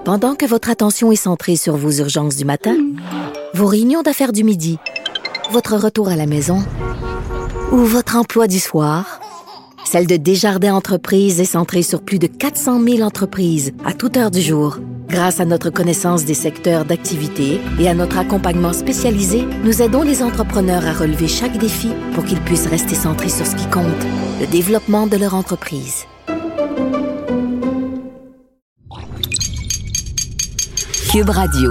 Pendant que votre attention est centrée sur vos urgences du matin, vos réunions d'affaires du midi, votre retour à la maison ou votre emploi du soir, celle de Desjardins Entreprises est centrée sur plus de 400 000 entreprises à toute heure du jour. Grâce à notre connaissance des secteurs d'activité et à notre accompagnement spécialisé, nous aidons les entrepreneurs à relever chaque défi pour qu'ils puissent rester centrés sur ce qui compte, le développement de leur entreprise. Cube Radio.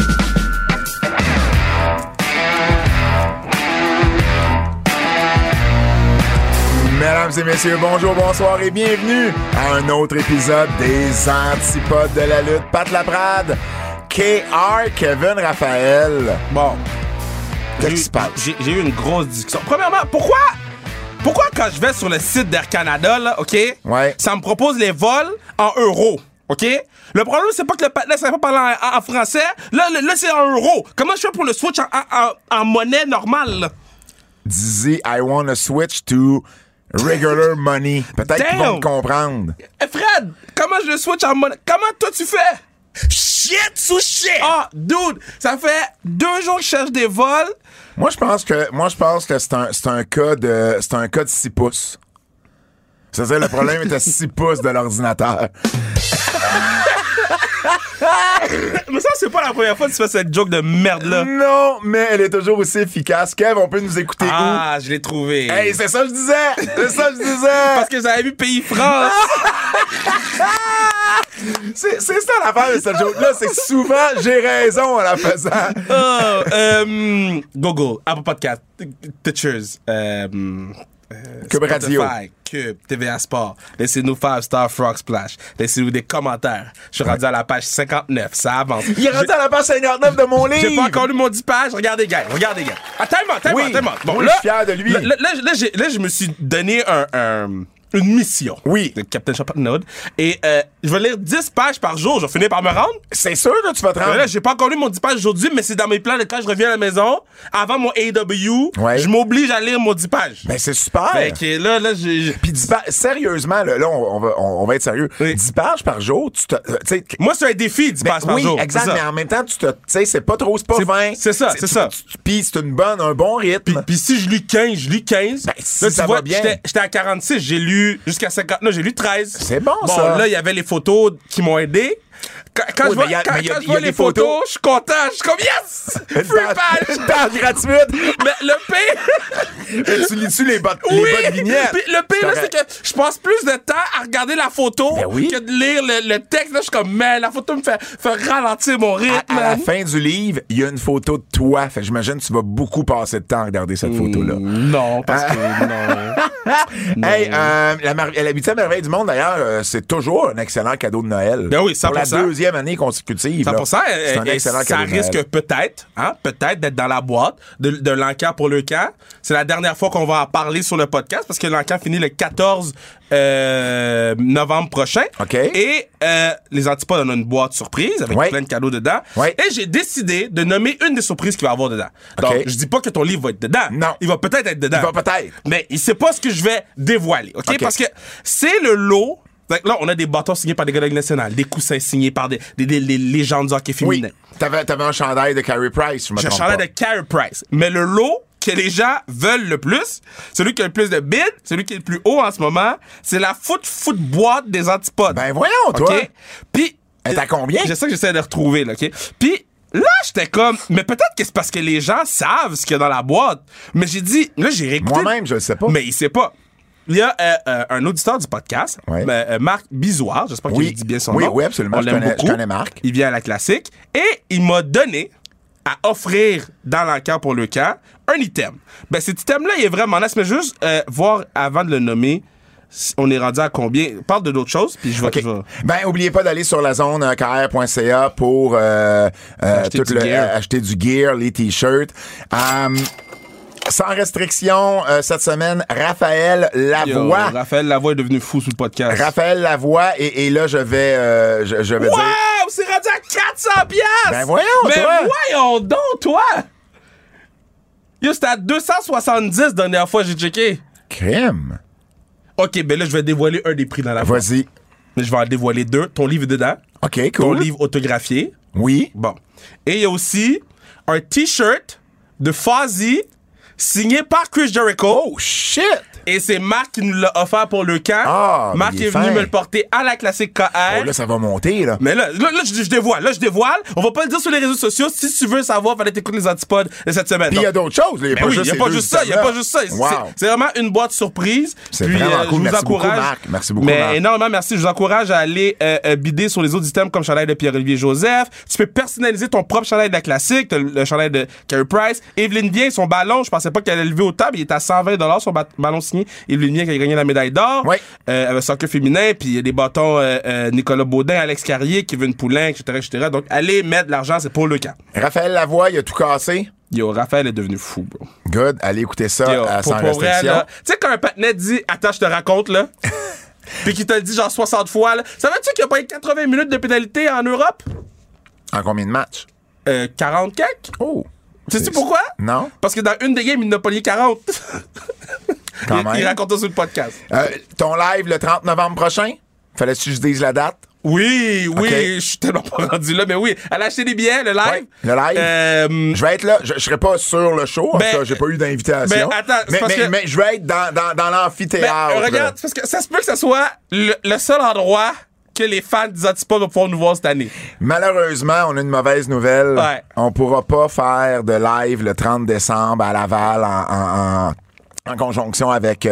Mesdames et messieurs, bonjour, bonsoir et bienvenue à un autre épisode des Antipodes de la lutte. Pat Laprade, KR, Kevin Raphaël. Bon. Qu'est-ce qui se passe? J'ai eu une grosse discussion. Premièrement, pourquoi quand je vais sur le site d'Air Canada, là, OK? Ouais. Ça me propose les vols en euros, OK? Le problème, c'est pas que le patinet ne savait pas parler en français. Là, c'est en euros. Comment je fais pour le switch en monnaie normale, là? Dizzy, I wanna switch to regular money. Peut-être qu'ils vont te comprendre. Hey Fred, comment je le switch en monnaie? Comment toi tu fais? Shit sous shit! Ah, dude, ça fait 2 jours que je cherche des vols. Moi, je pense que c'est un cas de 6 pouces. C'est-à-dire, le problème est à 6 pouces de l'ordinateur. Mais ça, c'est pas la première fois que tu fais cette joke de merde-là. Non, mais elle est toujours aussi efficace. Kev, on peut nous écouter où? Ah, je l'ai trouvé. Hey, c'est ça que je disais! C'est ça que je disais! Parce que j'avais vu Pays France. C'est ça l'affaire de cette joke-là, c'est que souvent, j'ai raison en la faisant. Google, Apple Podcast, Teachers, Cube Radio. Spotify, Cube, TVA Sport. Laissez-nous 5 Star Frog Splash. Laissez-nous des commentaires. Je suis rendu à la page 59. Ça avance. Il est rendu à la page 59 de mon livre. J'ai pas encore lu mon 10 pages. Regardez, gars. Attends-moi. Bon, oui, là, je suis fier de lui. Là, je me suis donné une mission. Oui. De Captain Champagnode. Et je vais lire 10 pages par jour. Je vais finir par me rendre. C'est sûr que tu vas te rendre. Là, j'ai pas encore lu mon 10 pages aujourd'hui, mais c'est dans mes plans de quand je reviens à la maison, avant mon AW, Ouais. je m'oblige à lire mon 10 pages. Ben, c'est super. Fait que là, j'ai... Puis 10 pages, sérieusement, là, on va être sérieux. Oui. 10 pages par jour, tu sais. Moi, c'est un défi, 10 pages par oui, jour. exact, C'est ça. mais en même temps, tu sais, c'est pas trop, c'est pas 20. C'est ça. Puis c'est un bon rythme. Puis si je lis 15, je lis 15. Ben, si là, ça tu vois, va bien. j'étais à 46, j'ai lu jusqu'à 59, j'ai lu 13. C'est bon, ça. Là, il y avait les photos qui m'ont aidé. Quand Oui, je vois, mais y a je vois des les photos, je suis content. Je suis comme, yes! Free page! Une page gratuite. Mais le pire... Mais tu lis-tu les bonnes vignettes? Puis le pire, là, c'est que je passe plus de temps à regarder la photo Ben oui. que de lire le texte. Là, je suis comme, man, la photo me fait ralentir mon rythme. À la fin du livre, il y a une photo de toi. Fait que j'imagine que tu vas beaucoup passer de temps à regarder cette photo-là. Non, parce que non. Hey, la 8e merveille du monde, d'ailleurs, c'est toujours un excellent cadeau de Noël. Ben oui, 100%. Pour la 2e année consécutive. 100%, c'est un excellent ça cadeau de risque Noël. peut-être d'être dans la boîte de l'encan pour le camp. C'est la dernière fois qu'on va en parler sur le podcast parce que l'encan finit le 14 novembre prochain. OK. Et les Antipodes ont une boîte surprise avec Ouais. plein de cadeaux dedans. Ouais. Et j'ai décidé de nommer une des surprises qu'il va y avoir dedans. Donc, OK. je dis pas que ton livre va être dedans. Non. Il va peut-être être dedans. Il va peut-être. Mais c'est pas ce que je vais dévoiler. OK? Parce que c'est le lot. Là, on a des bâtons signés par des gars de la Ligue nationale, des coussins signés par des légendes du hockey féminin. Oui. T'avais un chandail de Carey Price, je me J'ai un trompe chandail pas. de Carey Price. Mais le lot que les gens veulent le plus, celui qui a le plus de bids, celui qui est le plus haut en ce moment, c'est la foot boîte des Antipodes. Ben voyons, toi. OK? Puis... Elle est à combien? C'est ça que j'essaie de retrouver, là, OK? Puis... Là, j'étais comme... Mais peut-être que c'est parce que les gens savent ce qu'il y a dans la boîte. Mais j'ai dit... Là, j'ai réécouté... Moi-même, je le sais pas. Mais il sait pas. Il y a un auditeur du podcast, Ouais. Marc Bizoir, j'espère que je dis bien son nom. Oui, absolument. On Je l'aime beaucoup. connais Marc. Il vient à la classique. Et il m'a donné à offrir dans l'encan pour le camp un item. Ben, cet item-là, il est vraiment nice. Mais juste voir, avant de le nommer, on est rendu à combien? Parle de d'autres choses, puis je vais... OK. Ben, oubliez pas d'aller sur la zone kr.ca pour acheter du gear, les t-shirts. Sans restriction, cette semaine, Raphaël Lavoie. Raphaël Lavoie est devenu fou sous le podcast. Raphaël Lavoie, et là, je vais dire... Wow! C'est rendu à 400 piastres! Ben voyons, Mais toi! voyons donc, toi! Yo, c'était à 270 dernière fois, j'ai checké. Crème. OK, ben là, je vais dévoiler un des prix dans la boîte. Vas-y. Mais je vais en dévoiler 2. Ton livre est dedans. OK, Ton cool. livre autographié. Oui. Bon. Et il y a aussi un T-shirt de Fozzy signé par Chris Jericho. Oh, shit! Et c'est Marc qui nous l'a offert pour le camp. Ah, Marc il est est venu fin. me le porter à la classique KR. Oh, là, ça va monter, là. Mais là, je dévoile. On va pas le dire sur les réseaux sociaux. Si tu veux savoir, fallait t'écouter les antipodes de cette semaine. Puis il y a d'autres choses. Il n'y a pas Oui, juste il n'y a pas juste ça. Il y a pas juste ça. Wow. C'est vraiment une boîte surprise. C'est Puis, vraiment cool. je vous Merci beaucoup, encourage. Marc. Merci beaucoup, Mais Marc. énormément merci. Je vous encourage à aller bider sur les autres items comme chandail de Pierre-Olivier Joseph. Tu peux personnaliser ton propre chandail de la classique. T'as le chandail de Carey Price. Evelyne Bien, son ballon, je pensais pas qu'elle allait lever au table. Il est à 120$ son ballon signé. Evelyne Bien qui a gagné la médaille d'or. Oui. Avec soccer féminin. Puis il y a des bâtons Nicolas Baudin, Alex Carrier, Kevin Poulin, etc. Donc allez mettre de l'argent, c'est pour le camp. Raphaël Lavoie, il a tout cassé. Yo, Raphaël est devenu fou, bro. Good. Allez écouter ça Yo, sans pour vrai, restriction. là, tu sais, quand un patinet dit « Attends, je te raconte, là », puis qu'il te le dit genre 60 fois, là, ça veut-tu qu'il n'y a pas eu 80 minutes de pénalité en Europe? En combien de matchs? 40 quelques? Oh. Sais-tu pourquoi? Non. Parce que dans une des games, il n'a pas lié 40. Quand Il même. raconte ça sur le podcast. Ton live le 30 novembre prochain? Fallait-tu que je dise la date? Oui, Ok. je suis tellement pas rendu là, mais oui. Elle a acheté des billets, le live. Ouais, le live. Je vais être là. Je serai pas sur le show. Ben, parce que j'ai pas eu d'invitation. ben, attends, c'est parce que- mais je vais être dans l'amphithéâtre. Ben, regarde, c'est parce que ça se peut que ce soit le seul endroit que les fans des Antipodes vont pouvoir nous voir cette année. Malheureusement, on a une mauvaise nouvelle. Ouais. On pourra pas faire de live le 30 décembre à Laval en conjonction avec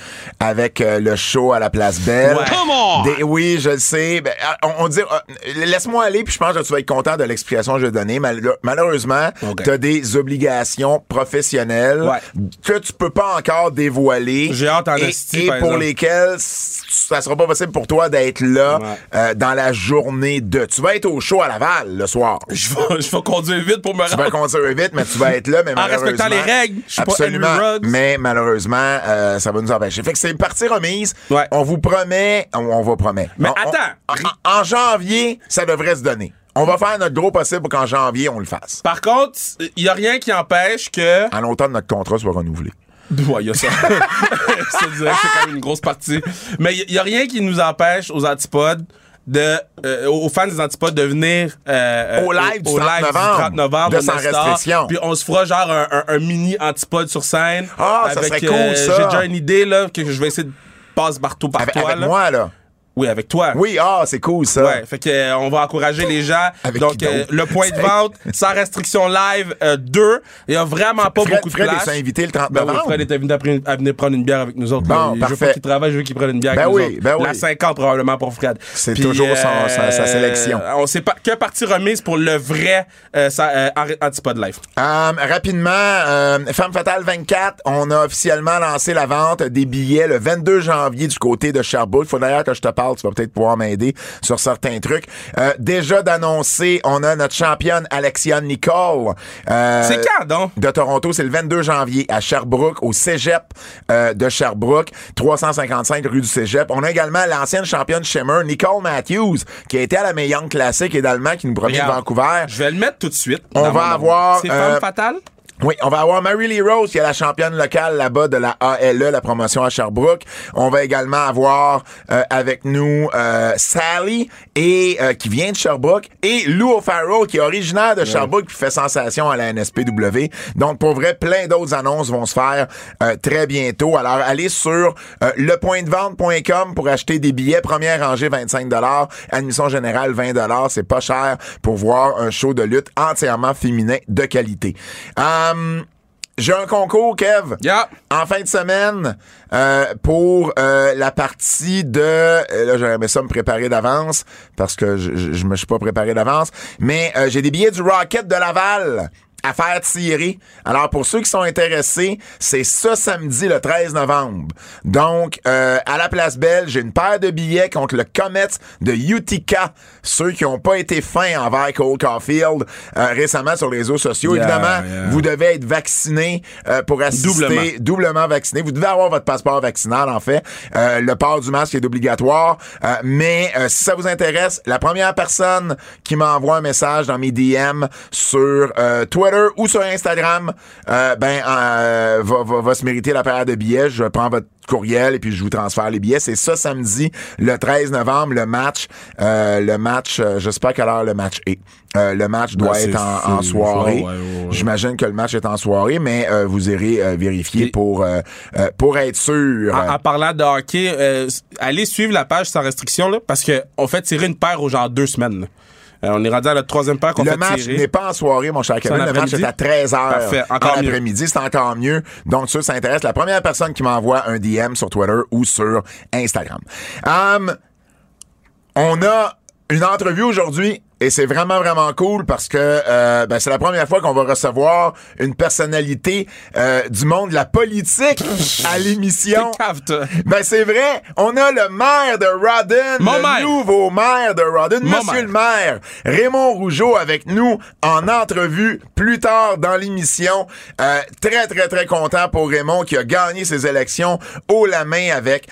le show à la Place Belle. Ouais. Come on! Oui, je le sais. Ben, on dit laisse-moi aller puis je pense que tu vas être content de l'explication que je vais donner. Malheureusement, Ok. tu as des obligations professionnelles Ouais. que tu peux pas encore dévoiler. J'ai hâte en et, esti, et par pour exemple. lesquelles ça sera pas possible pour toi d'être là dans la journée de. Tu vas être au show à Laval le soir. Je vais conduire vite pour me Tu vas rendre. conduire vite, mais tu vas être là, mais En malheureusement... respectant les règles. Je suis pas Absolument. Henry Ruggs. Mais malheureusement, ça va nous empêcher. Fait que c'est une partie remise. Ouais. On vous promet... On vous promet. Mais attends. En janvier, ça devrait se donner. On va faire notre gros possible pour qu'en janvier, on le fasse. Par contre, il y a rien qui empêche que... En automne, notre contrat soit renouvelé. Ouais, il y a ça. Ça dirait que c'est quand même une grosse partie. Mais il y a rien qui nous empêche aux Antipodes aux fans des Antipodes de venir Au live du 30 du novembre, 30 novembre de au Sans Nestor. Restriction. Puis on se fera genre un mini Antipode sur scène. Ah, ça serait cool, ça. J'ai déjà une idée là que je vais essayer de passer partout par Avec, toi. avec là. moi, là. Oui, avec toi. Oui, c'est cool, ça. Ouais, fait que on va encourager les gens. Avec Donc qui d'autre? le point de vente sans restriction live 2, il y a vraiment pas beaucoup de Fred place. est invité le 30 Ben oui, novembre. Fred est invité à venir prendre une bière avec nous autres. Bon, Je veux parfait. pas qu'il travaille, je veux qu'il prenne une bière Ben avec oui, nous autres. ben oui. La 50 probablement pour Fred. C'est Puis, toujours sa sélection. On sait pas que partie remise pour le vrai Antipode Live. Rapidement, Femme Fatale 24, on a officiellement lancé la vente des billets le 22 janvier du côté de Sherbrooke. Il faut d'ailleurs que je te parle, tu vas peut-être pouvoir m'aider sur certains trucs. Déjà d'annoncer, on a notre championne Alexia Nicole. C'est quand donc? De Toronto, c'est le 22 janvier à Sherbrooke, au Cégep de Sherbrooke, 355 rue du Cégep. On a également l'ancienne championne Shimmer, Nicole Matthews, qui a été à la Mae Young Classic également, qui nous provient de Regarde, Vancouver. Je vais le mettre tout de suite. On va avoir, C'est Femme Fatale? Oui, on va avoir Mary Lee Rose, qui est la championne locale là-bas de la ALE, la promotion à Sherbrooke. On va également avoir avec nous Sally, et qui vient de Sherbrooke, et Lou O'Farrell, qui est originaire de Sherbrooke, qui fait sensation à la NSPW. Donc, pour vrai, plein d'autres annonces vont se faire très bientôt. Alors, allez sur lepointdevente.com pour acheter des billets. Première rangée, 25 $. Admission générale, 20 $. C'est pas cher pour voir un show de lutte entièrement féminin de qualité. J'ai un concours, Kev, en fin de semaine pour la partie de... là, j'aurais aimé ça me préparer d'avance parce que je me suis pas préparé d'avance. Mais j'ai des billets du Rocket de Laval à faire tirer. Alors, pour ceux qui sont intéressés, c'est ce samedi, le 13 novembre. Donc, à la Place Belle, j'ai une paire de billets contre le Comets de Utica. Ceux qui n'ont pas été fins envers Cole Caulfield récemment sur les réseaux sociaux. Évidemment, vous devez être vacciné pour assister. Doublement vacciné. Vous devez avoir votre passeport vaccinal, en fait. Le port du masque est obligatoire. Mais si ça vous intéresse, la première personne qui m'envoie un message dans mes DM sur Twitter Twitter ou sur Instagram, va se mériter la paire de billets. Je prends votre courriel et puis je vous transfère les billets. C'est ça samedi, le 13 novembre, le match. Je sais pas à quelle heure le match est. Le match doit être en soirée. Ouais. J'imagine que le match est en soirée, mais vous irez vérifier pour être sûr. En parlant de hockey, allez suivre la page sans restriction, là, parce qu'on fait tirer une paire aux genre 2 semaines. Là. On est rendu à la 3e paire qu'on fait tirer. Le match n'est pas en soirée, mon cher Kevin. Le match est à 13h. Parfait. Encore mieux. L'après-midi. C'est encore mieux. Donc, ça intéresse. La première personne qui m'envoie un DM sur Twitter ou sur Instagram. On a une entrevue aujourd'hui. Et c'est vraiment, vraiment cool parce que c'est la première fois qu'on va recevoir une personnalité du monde de la politique à l'émission. T'es cave, toi. C'est vrai. On a le maire de Rawdon, nouveau maire de Rawdon, Monsieur le maire, Raymond Rougeau avec nous en entrevue plus tard dans l'émission. Très, très, très content pour Raymond qui a gagné ses élections haut la main avec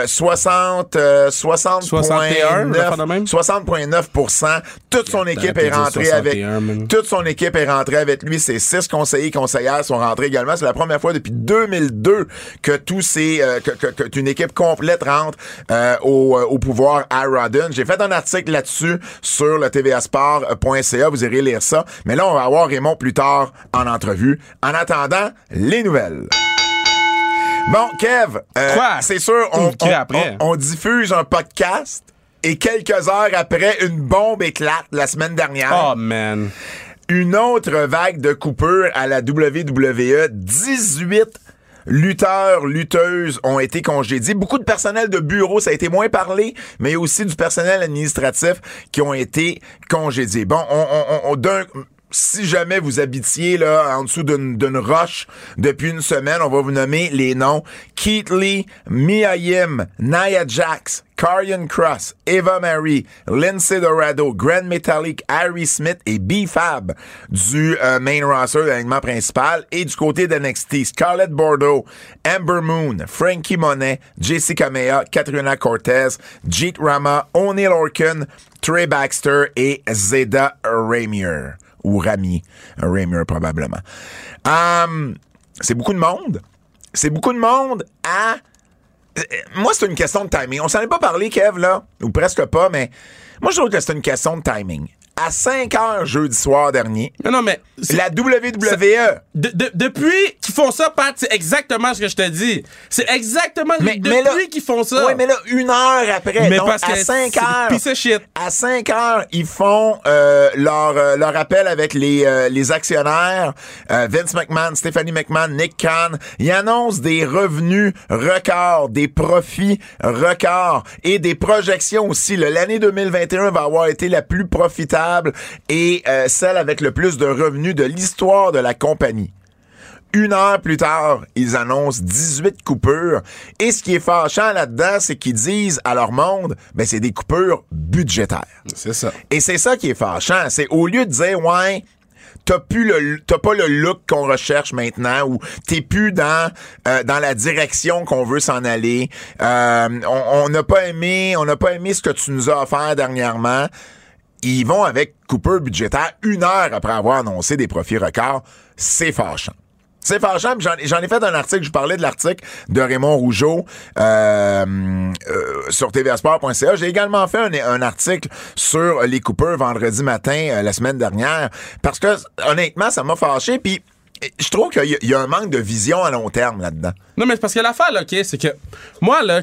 60,9%. Toute son équipe est rentrée avec lui. Ses 6 conseillers et conseillères sont rentrés également. C'est la première fois depuis 2002 que qu'une équipe complète rentre au pouvoir à Rawdon. J'ai fait un article là-dessus sur le tvasport.ca. Vous irez lire ça. Mais là, on va avoir Raymond plus tard en entrevue. En attendant, les nouvelles. Bon, Kev, c'est sûr, on diffuse un podcast. Et quelques heures après, une bombe éclate la semaine dernière. Oh, man. Une autre vague de coupures à la WWE. 18 lutteuses ont été congédiés. Beaucoup de personnel de bureau, ça a été moins parlé, mais il y a aussi du personnel administratif qui ont été congédiés. Bon, si jamais vous habitiez là en dessous d'une roche depuis une semaine, on va vous nommer les noms. Keith Lee, Mia Yim, Nia Jax, Karrion Kross, Eva Marie, Lindsay Dorado, Grand Metalik, Harry Smith et B-Fab du main roster de l'alignement principal. Et du côté d'NXT, Scarlett Bordeaux, Ember Moon, Frankie Monet, Jessica Mea, Katrina Cortez, Jeet Rama, O'Neal Orkin, Trey Baxter et Zeda Ramier. Ou Rami Ramier, probablement. C'est beaucoup de monde. C'est beaucoup de monde à... Moi, c'est une question de timing. On s'en est pas parlé, Kev, là, ou presque pas, mais moi, je trouve que c'est une question de timing. À 5h jeudi soir dernier, non, mais la WWE... Depuis qu'ils font ça, Pat, c'est exactement ce que je te dis. C'est exactement depuis qu'ils font ça. Oui, mais là, 1 heure après, mais donc parce à 5h... Piece of shit. À 5h, ils font leur appel avec les actionnaires, Vince McMahon, Stephanie McMahon, Nick Khan. Ils annoncent des revenus records, des profits records et des projections aussi. L'année 2021 va avoir été la plus profitable et celle avec le plus de revenus de l'histoire de la compagnie. 1 heure plus tard, ils annoncent 18 coupures. Et ce qui est fâchant là-dedans, c'est qu'ils disent à leur monde, c'est des coupures budgétaires. C'est ça. Et c'est ça qui est fâchant. C'est au lieu de dire, t'as pas le look qu'on recherche maintenant ou t'es plus dans la direction qu'on veut s'en aller. On n'a pas aimé ce que tu nous as offert dernièrement. Ils vont avec coupure budgétaire 1 heure après avoir annoncé des profits records. C'est fâchant. C'est fâchant. J'en ai fait un article. Je parlais de l'article de Raymond Rougeau sur tvasport.ca. J'ai également fait un article sur les coupeurs vendredi matin la semaine dernière parce que honnêtement, ça m'a fâché. Puis je trouve qu'il y a un manque de vision à long terme là-dedans. Non, mais c'est parce que l'affaire, là, OK, c'est que moi, là,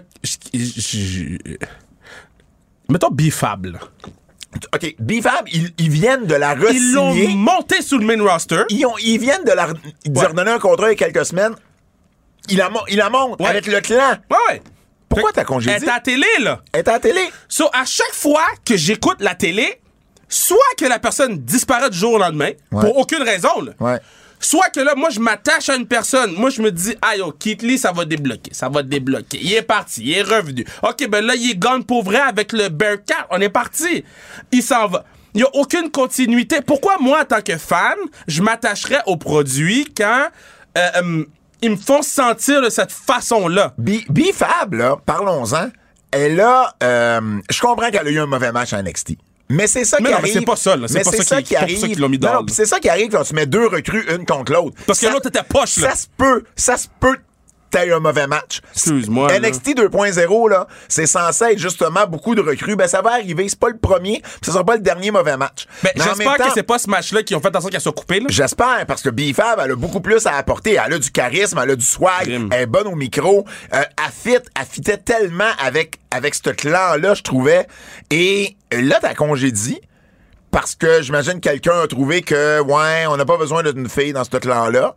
mettons B-Fab, là. OK, B-Fab, ils viennent de la re-signer. Ils l'ont monté sous le main roster. Ils viennent de leur redonner un contrat il y a quelques semaines. Ils la montent avec le clan. Ouais. Pourquoi t'as congédié? Elle est à la télé, là. Elle est à la télé. So, à chaque fois que j'écoute la télé, soit que la personne disparaît du jour au lendemain, pour aucune raison, là. Ouais. Soit que là, moi, je m'attache à une personne. Moi, je me dis, Keith Lee, ça va débloquer. Il est parti. Il est revenu. OK, là, il est gone pour vrai avec le Bearcat. On est parti. Il s'en va. Il n'y a aucune continuité. Pourquoi, moi, en tant que fan, je m'attacherais aux produits quand ils me font sentir de cette façon-là? B-Fab, là, parlons-en. Elle a... je comprends qu'elle a eu un mauvais match à NXT. Mais c'est ça qui arrive. Mais c'est pas ça, là. C'est pas ça qui arrive. C'est ça qui arrive quand tu mets deux recrues une contre l'autre. Parce que l'autre était poche, là. Ça se peut t'as eu un mauvais match. Excuse-moi. NXT 2.0, là, c'est censé être justement beaucoup de recrues. Ben, ça va arriver. C'est pas le premier, ça sera pas le dernier mauvais match. Ben, j'espère que c'est pas ce match-là qui ont fait en sorte qu'elle soit coupée, là. J'espère, parce que B-Fab, elle a beaucoup plus à apporter. Elle a du charisme, elle a du swag, elle est bonne au micro. Elle fitait tellement avec ce clan-là, je trouvais. Et là, t'as congédié. Parce que j'imagine que quelqu'un a trouvé que, ouais, on n'a pas besoin d'une fille dans ce clan-là.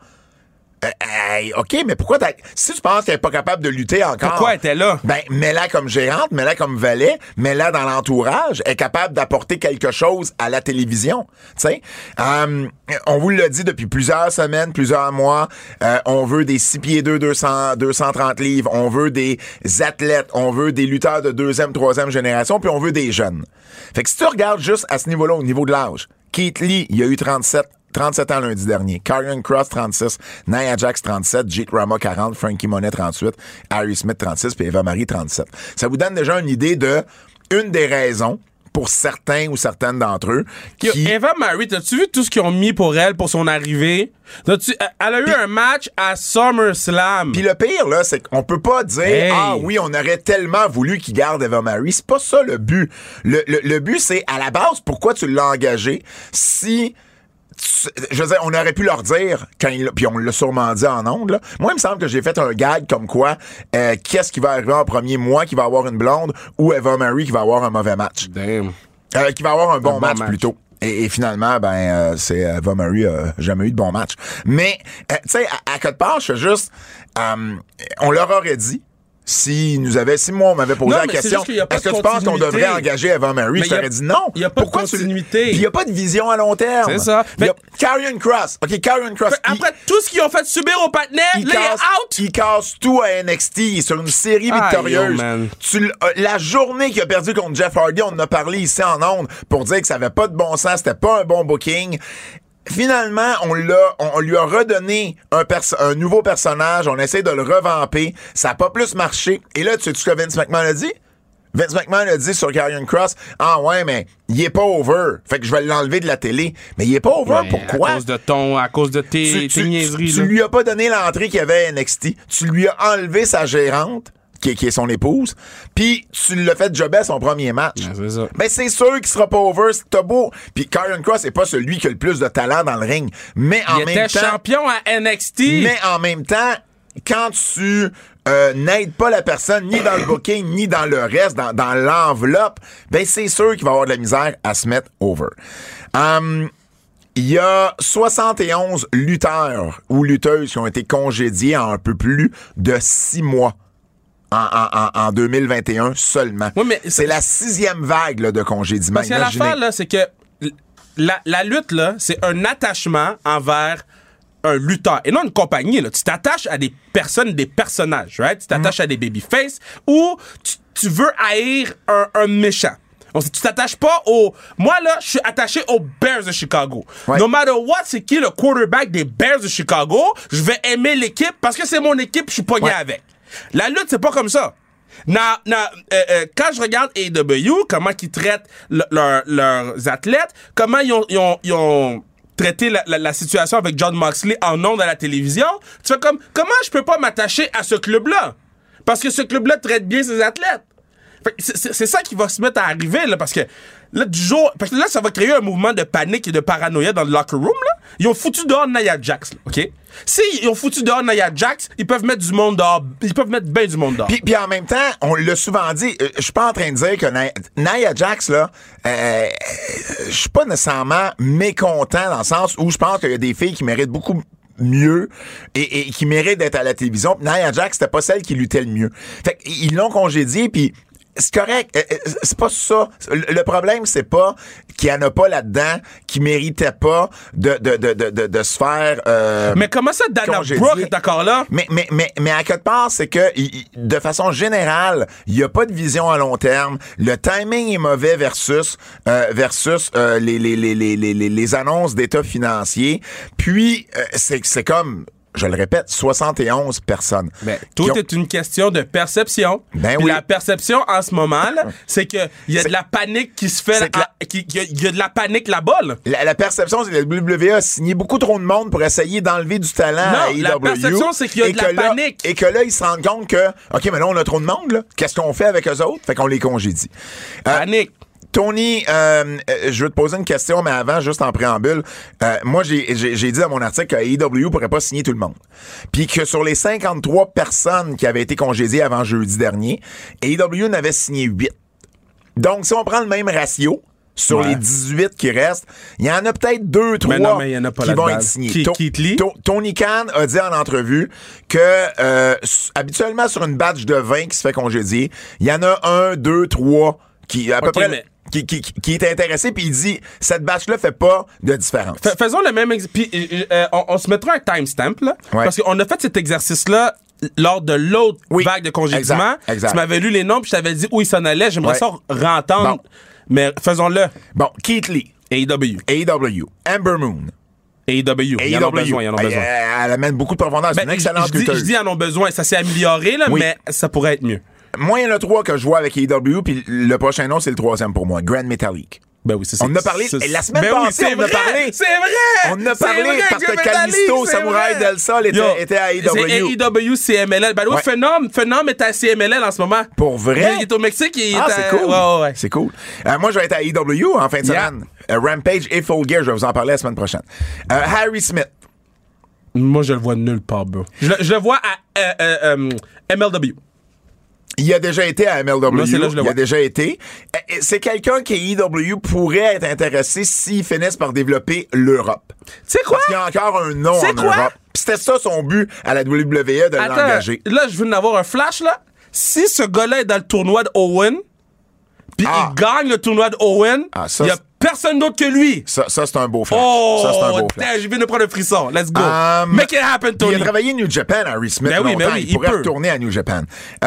OK, mais pourquoi si tu penses qu'elle est pas capable de lutter encore... Pourquoi elle était là? Ben, mets-la comme gérante, mets-la comme valet, mets-la dans l'entourage. Elle est capable d'apporter quelque chose à la télévision. Tu sais, on vous l'a dit depuis plusieurs semaines, plusieurs mois, on veut des 6 pieds 2, 230 livres, on veut des athlètes, on veut des lutteurs de 2e, 3e génération, puis on veut des jeunes. Fait que si tu regardes juste à ce niveau-là, au niveau de l'âge, Keith Lee, il a eu 37 ans lundi dernier. Karrion Kross, 36. Nia Jax, 37. Jake Rama, 40. Frankie Monet, 38. Harry Smith, 36. Puis Eva Marie, 37. Ça vous donne déjà une idée de une des raisons pour certains ou certaines d'entre eux. Eva Marie, t'as-tu vu tout ce qu'ils ont mis pour elle, pour son arrivée? Elle a eu un match à SummerSlam. Puis le pire, là, c'est qu'on peut pas dire ah oui, on aurait tellement voulu qu'il garde Eva Marie. C'est pas ça le but. Le but, c'est à la base, pourquoi tu l'as engagé si... Je veux dire, on aurait pu leur dire, puis on l'a sûrement dit en ondes, là. Moi, il me semble que j'ai fait un gag comme quoi, qu'est-ce qui va arriver en premier, moi qui va avoir une blonde ou Eva Marie qui va avoir un mauvais match. Damn. Qui va avoir un bon match plutôt. Et finalement, c'est Eva Marie a jamais eu de bon match. Mais, tu sais, à quelque part, je fais juste, on leur aurait dit, si moi, on m'avait posé la question, est-ce que tu penses qu'on devrait engager Eva Marie? Je t'aurais dit non. Il n'y a pas de continuité. Puis il n'y a pas de vision à long terme. C'est ça. Karrion Kross. OK, Karrion Kross. Après tout ce qu'ils ont fait subir aux partenaires, là, il est out. Il casse tout à NXT sur une série victorieuse. La journée qu'il a perdu contre Jeff Hardy, on en a parlé ici en ondes pour dire que ça n'avait pas de bon sens, c'était pas un bon booking. Finalement, on lui a redonné un nouveau personnage, on essaie de le revamper, ça n'a pas plus marché. Et là, tu sais ce que Vince McMahon a dit? Vince McMahon a dit sur Karrion Kross, ah ouais, mais il est pas over, fait que je vais l'enlever de la télé. Mais il est pas over, pourquoi? À cause de tes niaiseries. Tu lui as pas donné l'entrée qu'il y avait à NXT, tu lui as enlevé sa gérante, qui est son épouse, puis tu l'as fait jobber à son premier match. C'est ça. Ben, c'est sûr qu'il sera pas over, c'est beau. Puis Karrion Kross c'est pas celui qui a le plus de talent dans le ring, mais en même temps... Il était champion à NXT. Mais en même temps, quand tu n'aides pas la personne ni dans le booking, ni dans le reste, dans l'enveloppe, ben c'est sûr qu'il va avoir de la misère à se mettre over. Il y a 71 lutteurs ou lutteuses qui ont été congédiés en un peu plus de 6 mois. En 2021 seulement. Oui, mais c'est la 6e vague là, de congédiement. Parce que l'affaire, là, c'est que la lutte, là, c'est un attachement envers un lutteur et non une compagnie. Là. Tu t'attaches à des personnes, des personnages, right? Tu t'attaches à des babyface ou tu veux haïr un méchant. Donc, tu t'attaches pas Moi, là, je suis attaché aux Bears de Chicago. Ouais. No matter what, c'est qui le quarterback des Bears de Chicago, je vais aimer l'équipe parce que c'est mon équipe, je suis pogné avec. La lutte, c'est pas comme ça. Quand je regarde AEW, comment ils traitent leurs athlètes, comment ils ont traité la situation avec Jon Moxley en ondes à la télévision, tu fais comme, comment je peux pas m'attacher à ce club-là? Parce que ce club-là traite bien ses athlètes. C'est ça qui va se mettre à arriver, là, parce que là, ça va créer un mouvement de panique et de paranoïa dans le locker room, là. Ils ont foutu dehors Nia Jax, là, OK? S'ils ont foutu dehors Nia Jax, ils peuvent mettre du monde dehors. Ils peuvent mettre bien du monde dehors. Puis en même temps, on l'a souvent dit, je suis pas en train de dire que Nia Jax, là, je suis pas nécessairement mécontent dans le sens où je pense qu'il y a des filles qui méritent beaucoup mieux et qui méritent d'être à la télévision. Nia Jax, c'était pas celle qui luttait le mieux. Fait qu'ils l'ont congédiée, puis c'est correct, c'est pas ça. Le problème, c'est pas qu'il y en a pas là-dedans qui méritait pas de se faire mais comment ça, Dana Brooke est encore là? Mais à quelque part, c'est que de façon générale, il y a pas de vision à long terme. Le timing est mauvais versus les annonces d'état financier. Puis c'est comme je le répète, 71 personnes. Ben, tout est une question de perception. Ben Puis oui. la perception en ce moment, là, c'est qu'il y a de la panique qui se fait, qu'il y a de la panique là-bas. Là. La perception, c'est que la WWE a signé beaucoup trop de monde pour essayer d'enlever du talent à AEW. La perception, c'est qu'il y a de la panique. Et que là, ils se rendent compte que, OK, mais là, on a trop de monde, là. Qu'est-ce qu'on fait avec eux autres? Fait qu'on les congédie. Panique. Tony, je veux te poser une question, mais avant, juste en préambule, moi, j'ai dit dans mon article qu'AEW pourrait pas signer tout le monde. Puis que sur les 53 personnes qui avaient été congédiées avant jeudi dernier, AEW n'avait signé 8. Donc, si on prend le même ratio, sur les 18 qui restent, il y en a peut-être 2-3 qui vont être signés. Tony Khan a dit en entrevue que habituellement, sur une batch de 20 qui se fait congédier, il y en a 1, 2, 3 qui, à peu près... Qui est intéressé, puis il dit cette batch-là fait pas de différence. Faisons le même exercice. On se mettra un timestamp, là. Ouais. Parce qu'on a fait cet exercice-là lors de l'autre vague de congédiement. Exact. Tu m'avais lu les noms, puis je t'avais dit où il s'en allait. J'aimerais ça rentendre. Bon. Mais faisons-le. Bon, Keith Lee. AEW. Amber Moon. AEW. Ils en ont besoin. Elle amène beaucoup de profondeur. C'est une excellente lutteuse. Je dis en ont besoin. Ça s'est amélioré, là, mais ça pourrait être mieux. Moi, il y en a 3 que je vois avec AEW, puis le prochain nom, c'est le 3e pour moi. Grand Metalik. Ben oui, c'est ça. On en a parlé la semaine passée. On en a parlé. C'est vrai! On en a parlé parce que Kalisto, Samouraï Del Sol était à AEW. C'est AEW, CMLL. Ben oui, Phenom est à CMLL en ce moment. Pour vrai? Il est au Mexique. C'est cool. Ouais. C'est cool. Moi, je vais être à AEW en fin de semaine. Rampage et Full Gear, je vais vous en parler la semaine prochaine. Harry Smith. Moi, je le vois nulle part, bro. Je le vois à MLW. Il a déjà été à MLW. Moi, là, il a déjà été. C'est quelqu'un qui AEW pourrait être intéressé s'ils finissent par développer l'Europe. Tu sais quoi? Parce qu'il y a encore un nom en Europe. Puis c'était ça son but à la WWE de l'engager. Là, je veux en avoir un flash, là. Si ce gars-là est dans le tournoi de Owen, puis il gagne le tournoi de Owen, il y a personne d'autre que lui. Ça c'est un beau flash. Ça, c'est un beau flash. Je viens de prendre un frisson. Let's go. Make it happen, Tony. Il a travaillé New Japan, Harry Smith, longtemps. Il pourrait retourner à New Japan.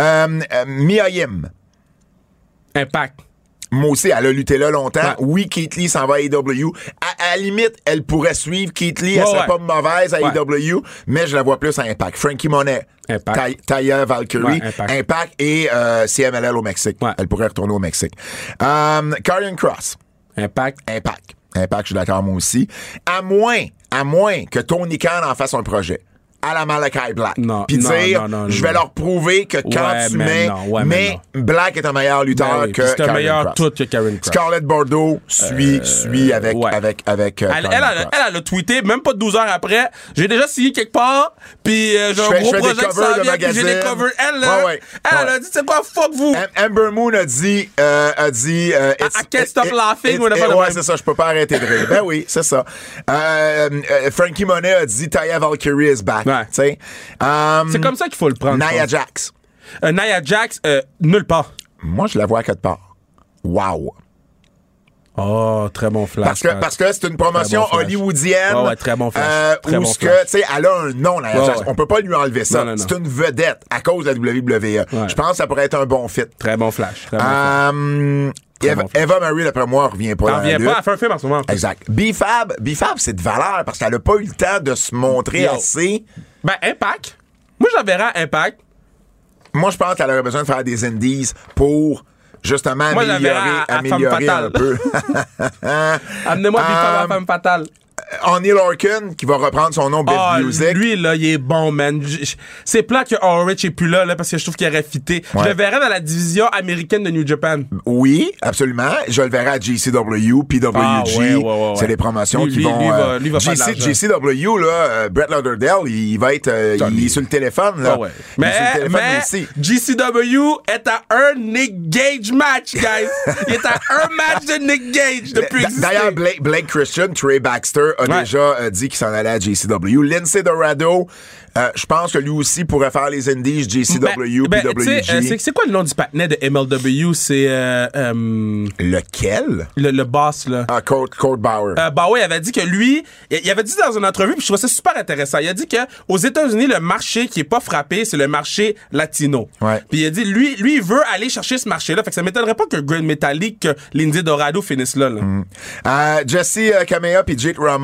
Mia Yim. Impact. Moi aussi, elle a lutté là longtemps. Ouais. Oui, Keith Lee s'en va à AEW. À la limite, elle pourrait suivre Keith Lee. Elle serait pas mauvaise à AEW, mais je la vois plus à Impact. Frankie Monet. Taya Valkyrie. Impact et CMLL au Mexique. Ouais. Elle pourrait retourner au Mexique. Karrion Kross. Impact, je suis d'accord, moi aussi. À moins que Tony Khan en fasse un projet à la Malachi Black. Puis dire, je vais leur prouver que quand tu mets Black est un meilleur lutteur que c'est un meilleur tout que Karrion Kross. Scarlett Bordeaux suit avec elle a tweeté, même pas 12 heures après, j'ai déjà signé quelque part, puis j'ai un gros projet qui s'en vient, puis j'ai des covers. Elle a dit, c'est quoi, fuck vous? Amber Moon a dit I can't stop laughing. Ouais, c'est ça, je peux pas arrêter de rire. Ben oui, c'est ça. Frankie Monet a dit Taya Valkyrie is back. C'est comme ça qu'il faut le prendre. Nia Jax. Nia Jax, nulle part. Moi, je la vois à quelque part. Wow. Oh, très bon flash. Parce que c'est une promotion hollywoodienne. Ouais, très bon flash. Où ce que, tu sais, elle a un nom, Nia Jax. On peut pas lui enlever ça. Non. C'est une vedette à cause de la WWE. Je pense que ça pourrait être un bon fit. Très bon flash. Eva Marie, d'après moi, revient pas. Elle revient pas, elle fait un film en ce moment. Exact. B-Fab, c'est de valeur parce qu'elle a pas eu le temps de se montrer assez. Ben, Impact. Moi, je la verrais à Impact. Moi, je pense qu'elle aurait besoin de faire des indies pour justement améliorer un peu. Amenez-moi B-Fab à Femme Fatale. Neil Larkin, qui va reprendre son nom Biff Music. Lui, là, il est bon, man. C'est plat que Ulrich est plus là, parce que je trouve qu'il aurait fité. Ouais. Je le verrais dans la division américaine de New Japan. Oui, absolument. Je le verrai à GCW, PWG. C'est des promotions qui vont... Lui va faire de l'argent. GCW, là, Brett Lauderdale, il va être... il est sur le téléphone, là. Mais GCW est à un Nick Gage match, guys. Il est à un match de Nick Gage depuis exister. D'ailleurs, Blake Christian, Trey Baxter, a déjà dit qu'il s'en allait à JCW. Lindsay Dorado, je pense que lui aussi pourrait faire les indies JCW, PWG. C'est quoi le nom du patinet de MLW? C'est... Lequel? Le boss, là. Court Bauer. Bauer avait dit que lui... Il avait dit dans une entrevue, puis je trouvais ça super intéressant. Il a dit qu'aux États-Unis, le marché qui est pas frappé, c'est le marché latino. Ouais. Puis il a dit, lui, il veut aller chercher ce marché-là. Fait que ça m'étonnerait pas que Grand Metalik, que Lindsay Dorado finisse là. Jesse Kamea puis Jake Ramos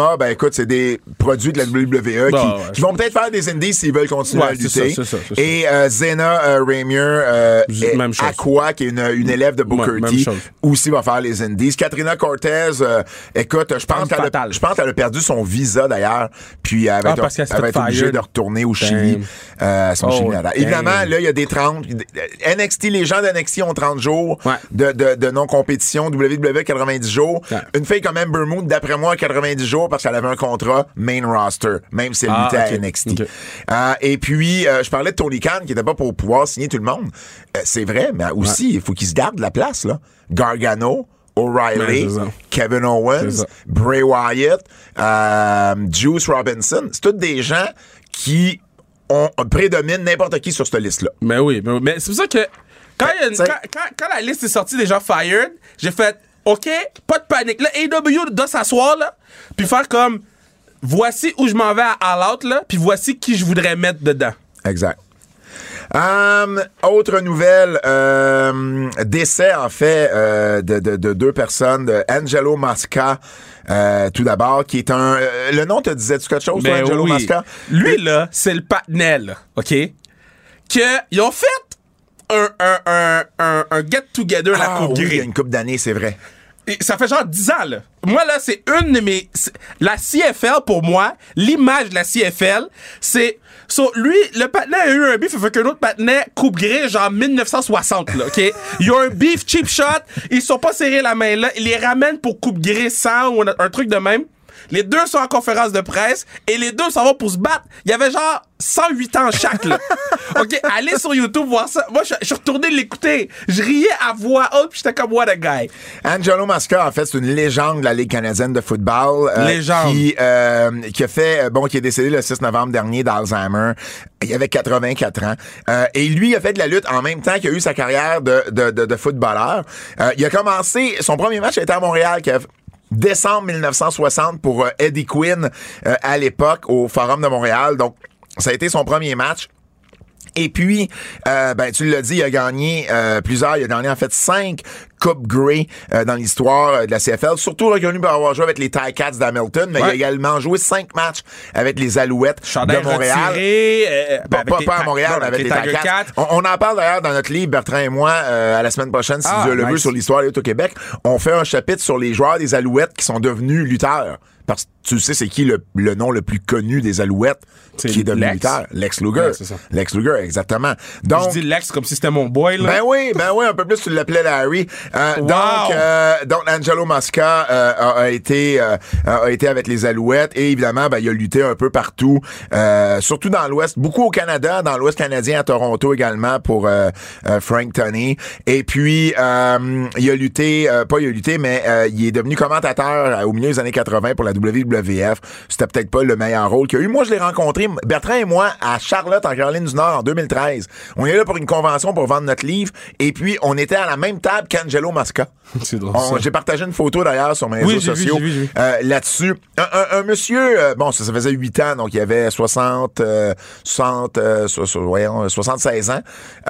Rama, ben écoute, c'est des produits de la WWE qui vont peut-être faire des indies s'ils veulent continuer à lutter. C'est ça. Et Zena Ramier, Aqua, qui est une élève de Booker T, aussi va faire les indies. Katrina Cortez, écoute, je pense qu'elle a perdu son visa d'ailleurs, puis elle va être obligée de retourner au Chili. Évidemment, là, il y a des 30. NXT, les gens d'NXT ont 30 jours de non-compétition. WWE, 90 jours. Ouais. Une fille comme Ember Moon, d'après moi, 90 jours parce qu'elle avait un contrat main roster, même si elle luttait à NXT. Okay. Et puis, je parlais de Tony Khan qui était pas pour pouvoir signer tout le monde. C'est vrai, mais aussi, il faut qu'il se garde de la place, là. Gargano, O'Reilly, Kevin Owens, Bray Wyatt, Juice Robinson. C'est tous des gens qui prédominent n'importe qui sur cette liste-là. Mais oui. Mais c'est pour ça que quand la liste est sortie des gens fired, j'ai fait OK, pas de panique. Là, AEW doit s'asseoir, là, puis faire comme voici où je m'en vais à All Out, là, puis voici qui je voudrais mettre dedans. Exact. Autre nouvelle, décès en fait de deux personnes, de Angelo Mosca, tout d'abord, qui est le nom te disait-tu quelque chose, toi, Angelo Mosca? Lui, là, c'est le patnel, OK? Qu'ils ont fait un get-together la Coupe Grey. Il y a une couple d'années, c'est vrai. Et ça fait genre 10 ans, là. Moi, là, c'est une de mes... La CFL, pour moi, l'image de la CFL, c'est... lui, le patinet a eu un beef avec un autre patinet Coupe Grey, genre 1960, là, OK? Ils ont un beef cheap shot, ils sont pas serrés la main, là. Ils les ramènent pour Coupe Grey 100 ou un truc de même. Les deux sont en conférence de presse et les deux s'en vont pour se battre. Il y avait genre 108 ans chaque, là. OK, allez sur YouTube voir ça. Moi, je suis retourné l'écouter. Je riais à voix haute puis j'étais comme what a guy. Angelo Mosca, en fait, c'est une légende de la Ligue canadienne de football. Légende. Qui a fait, qui est décédé le 6 novembre dernier d'Alzheimer. Il avait 84 ans. Et lui, il a fait de la lutte en même temps qu'il a eu sa carrière de footballeur. Il a commencé, son premier match était à Montréal, décembre 1960 pour Eddie Quinn à l'époque au Forum de Montréal. Donc, ça a été son premier match. Et puis, tu l'as dit, il a gagné plusieurs. Il a gagné en fait 5 Coupes Grey dans l'histoire de la CFL. Surtout reconnu pour avoir joué avec les Ticats d'Hamilton, mais il a également joué 5 matchs avec les Alouettes de Montréal. Pas à Montréal, avec les Ticats. On en parle d'ailleurs dans notre livre, Bertrand et moi, à la semaine prochaine, si Dieu le veut, sur l'histoire de lutte au Québec. On fait un chapitre sur les joueurs des Alouettes qui sont devenus lutteurs. Parce que tu sais, c'est qui le nom le plus connu des Alouettes qui est devenu lutteur? Lex Luger. Ouais, c'est ça. Lex Luger, exactement. Donc, je dis Lex comme si c'était mon boy, là. Ben oui, un peu plus tu l'appelais Larry. Donc, Angelo Mosca a été avec les Alouettes et évidemment, il a lutté un peu partout, surtout dans l'Ouest, beaucoup au Canada, dans l'Ouest canadien, à Toronto également pour Frank Tunney. Et puis, il a lutté, mais il est devenu commentateur au milieu des années 80 pour la WWF. C'était peut-être pas le meilleur rôle qu'il a eu. Moi, je l'ai rencontré, Bertrand et moi, à Charlotte, en Caroline du Nord, en 2013. On est là pour une convention pour vendre notre livre, et puis on était à la même table qu'Angelo Mosca. C'est drôle, j'ai partagé une photo, d'ailleurs, sur mes réseaux sociaux là-dessus. Un monsieur, ça faisait 8 ans, donc il avait 76 ans.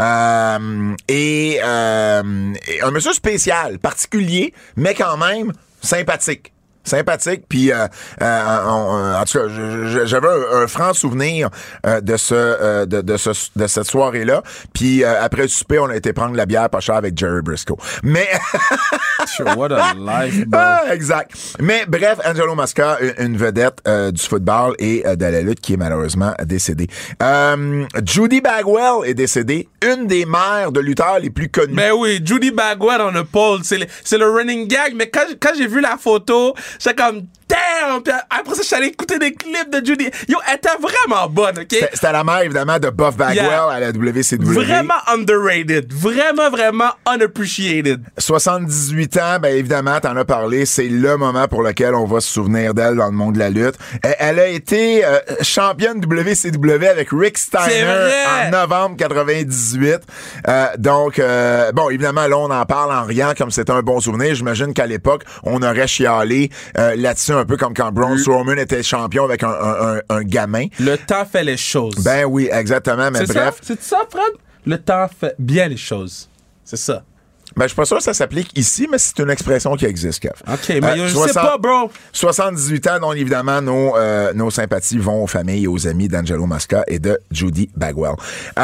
Et un monsieur spécial, particulier, mais quand même sympathique, puis en tout cas, j'avais un franc souvenir de cette soirée-là. Puis après le souper, on a été prendre la bière pas chère avec Jerry Briscoe. Mais what a life, bro. Exact. Mais bref, Angelo Mosca, une vedette du football et de la lutte qui est malheureusement décédée. Judy Bagwell est décédée, une des mères de lutteurs les plus connues. Ben oui, Judy Bagwell on a pole, c'est le running gag, mais quand j'ai vu la photo, j'étais comme damn! Puis après ça, je suis allé écouter des clips de Judy. Yo, elle était vraiment bonne, OK? C'était la mère, évidemment, de Buff Bagwell à la WCW. Vraiment underrated. Vraiment unappreciated. 78 ans, évidemment, t'en as parlé. C'est le moment pour lequel on va se souvenir d'elle dans le monde de la lutte. Elle a été championne WCW avec Rick Steiner en novembre 98. Donc, évidemment, là, on en parle en riant comme c'était un bon souvenir. J'imagine qu'à l'époque, on aurait chialé là-dessus un peu comme quand Braun Strowman était champion avec un gamin. Le temps fait les choses. Ben oui, exactement, mais bref. C'est ça, Fred? Le temps fait bien les choses. C'est ça. Ben, je suis pas sûr que ça s'applique ici, mais c'est une expression qui existe, Kev. OK, mais je sais pas, bro. 78 ans, donc évidemment, nos sympathies vont aux familles et aux amis d'Angelo Mosca et de Judy Bagwell.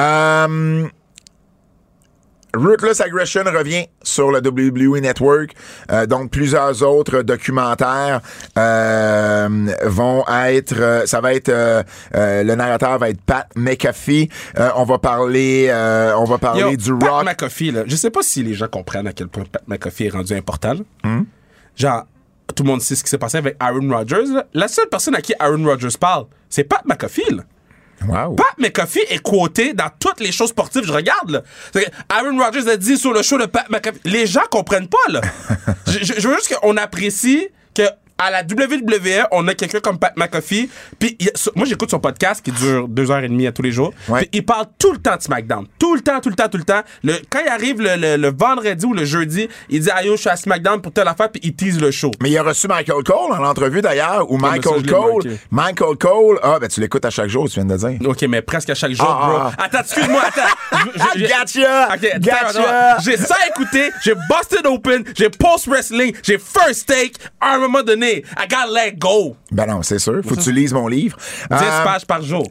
Ruthless Aggression revient sur le WWE Network. Donc, plusieurs autres documentaires vont être... ça va être... le narrateur va être Pat McAfee. On va parler du Pat Rock. McAfee, là, je sais pas si les gens comprennent à quel point Pat McAfee est rendu important. Genre, tout le monde sait ce qui s'est passé avec Aaron Rodgers. Là. La seule personne à qui Aaron Rodgers parle, c'est Pat McAfee. Là. Wow. Pat McAfee est quoté dans toutes les choses sportives. Je regarde, là. Aaron Rodgers a dit sur le show de Pat McAfee. Les gens comprennent pas, là. Je veux juste qu'on apprécie que à la WWE, on a quelqu'un comme Pat McAfee. Puis moi, j'écoute son podcast qui dure 2h30 à tous les jours. Ouais. Puis il parle tout le temps de SmackDown. Tout le temps. Quand il arrive le vendredi ou le jeudi, il dit « Ayo, je suis à SmackDown pour telle affaire » puis il tease le show. Mais il a reçu Michael Cole en entrevue d'ailleurs, où Michael Cole, ben tu l'écoutes à chaque jour, tu viens de dire. OK, mais presque à chaque jour, bro. Attends, excuse-moi, attends. Gotcha! Okay, Gotcha! J'ai ça à écouter, j'ai Busted Open, j'ai Post Wrestling, j'ai First Take. À un moment donné, I gotta let go. Ben non, c'est sûr. Faut que tu lises mon livre. 10 pages par jour.